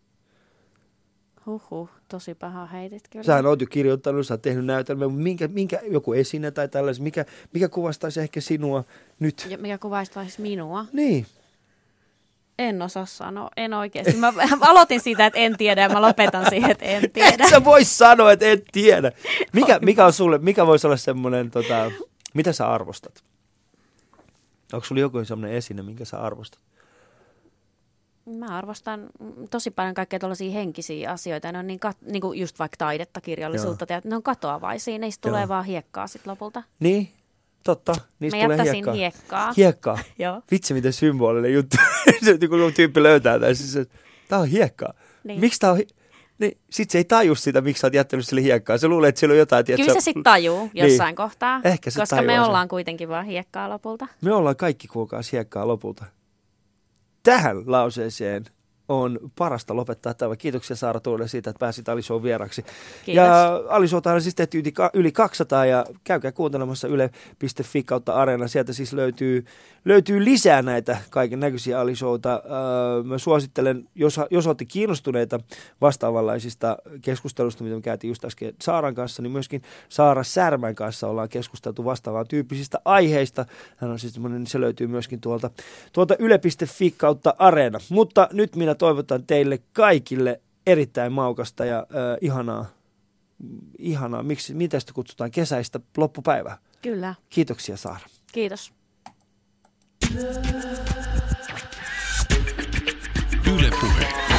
Tosi paha heitit kyllä. Sähän oot jo kirjoittanut, sä oot tehnyt näytelmää, mutta minkä joku esine tai tällaisen, mikä kuvastaisi ehkä sinua nyt? Ja mikä kuvastaisi minua? Niin. En osaa sanoa, en oikeasti. Mä aloitin siitä, että en tiedä ja mä lopetan siihen, että en tiedä. Et sä vois sanoa, että en tiedä. Mikä on sulle, mikä voisi olla semmoinen, mitä sä arvostat? Onko sulla joku semmoinen esine, minkä sä arvostat? Mä arvostan tosi paljon kaikkea tuollaisia henkisiä asioita. Ne on niin kuin just vaikka taidetta, kirjallisuutta, ne on katoavaisia. Neistä tulee vaan hiekkaa sitten lopulta. Niin. Totta, niistä mä tulee jättäisin hiekkaa. Hiekkaa? Joo. Vitsi, miten symbolinen juttu. Se kun tyyppi löytää tämän, siis, tää on hiekkaa. Niin. Miksi tää on niin, sit se ei taju sitä, miksi sä oot jättänyt sille hiekkaa. Se luulee, että siellä on jotain. Kyllä se sitten tajuu jossain kohtaa. Ehkä se koska me ollaan kuitenkin vaan hiekkaa lopulta. Me ollaan kaikki kuulkaas hiekkaa lopulta. Tähän lauseeseen on parasta lopettaa tämä. Kiitoksia Saara Tuulen siitä, että pääsit Ali-show vieraksi. Kiitos. Ja Ali-showta on siis tehty yli 200 ja käykää kuuntelemassa yle.fi/Areena. Sieltä siis löytyy lisää näitä kaiken näköisiä Ali-showta. Mä suosittelen, jos olette kiinnostuneita vastaavanlaisista keskustelusta, mitä me käytiin just äsken Saaran kanssa, niin myöskin Saara Särmän kanssa ollaan keskusteltu vastaavan tyyppisistä aiheista. Hän on siis semmoinen, se löytyy myöskin tuolta yle.fi/Areena. Mutta nyt minä toivotan teille kaikille erittäin maukasta ja ihanaa, mitä sitä kutsutaan, kesäistä loppupäivää. Kyllä. Kiitoksia Saara. Kiitos. Yle Puhe.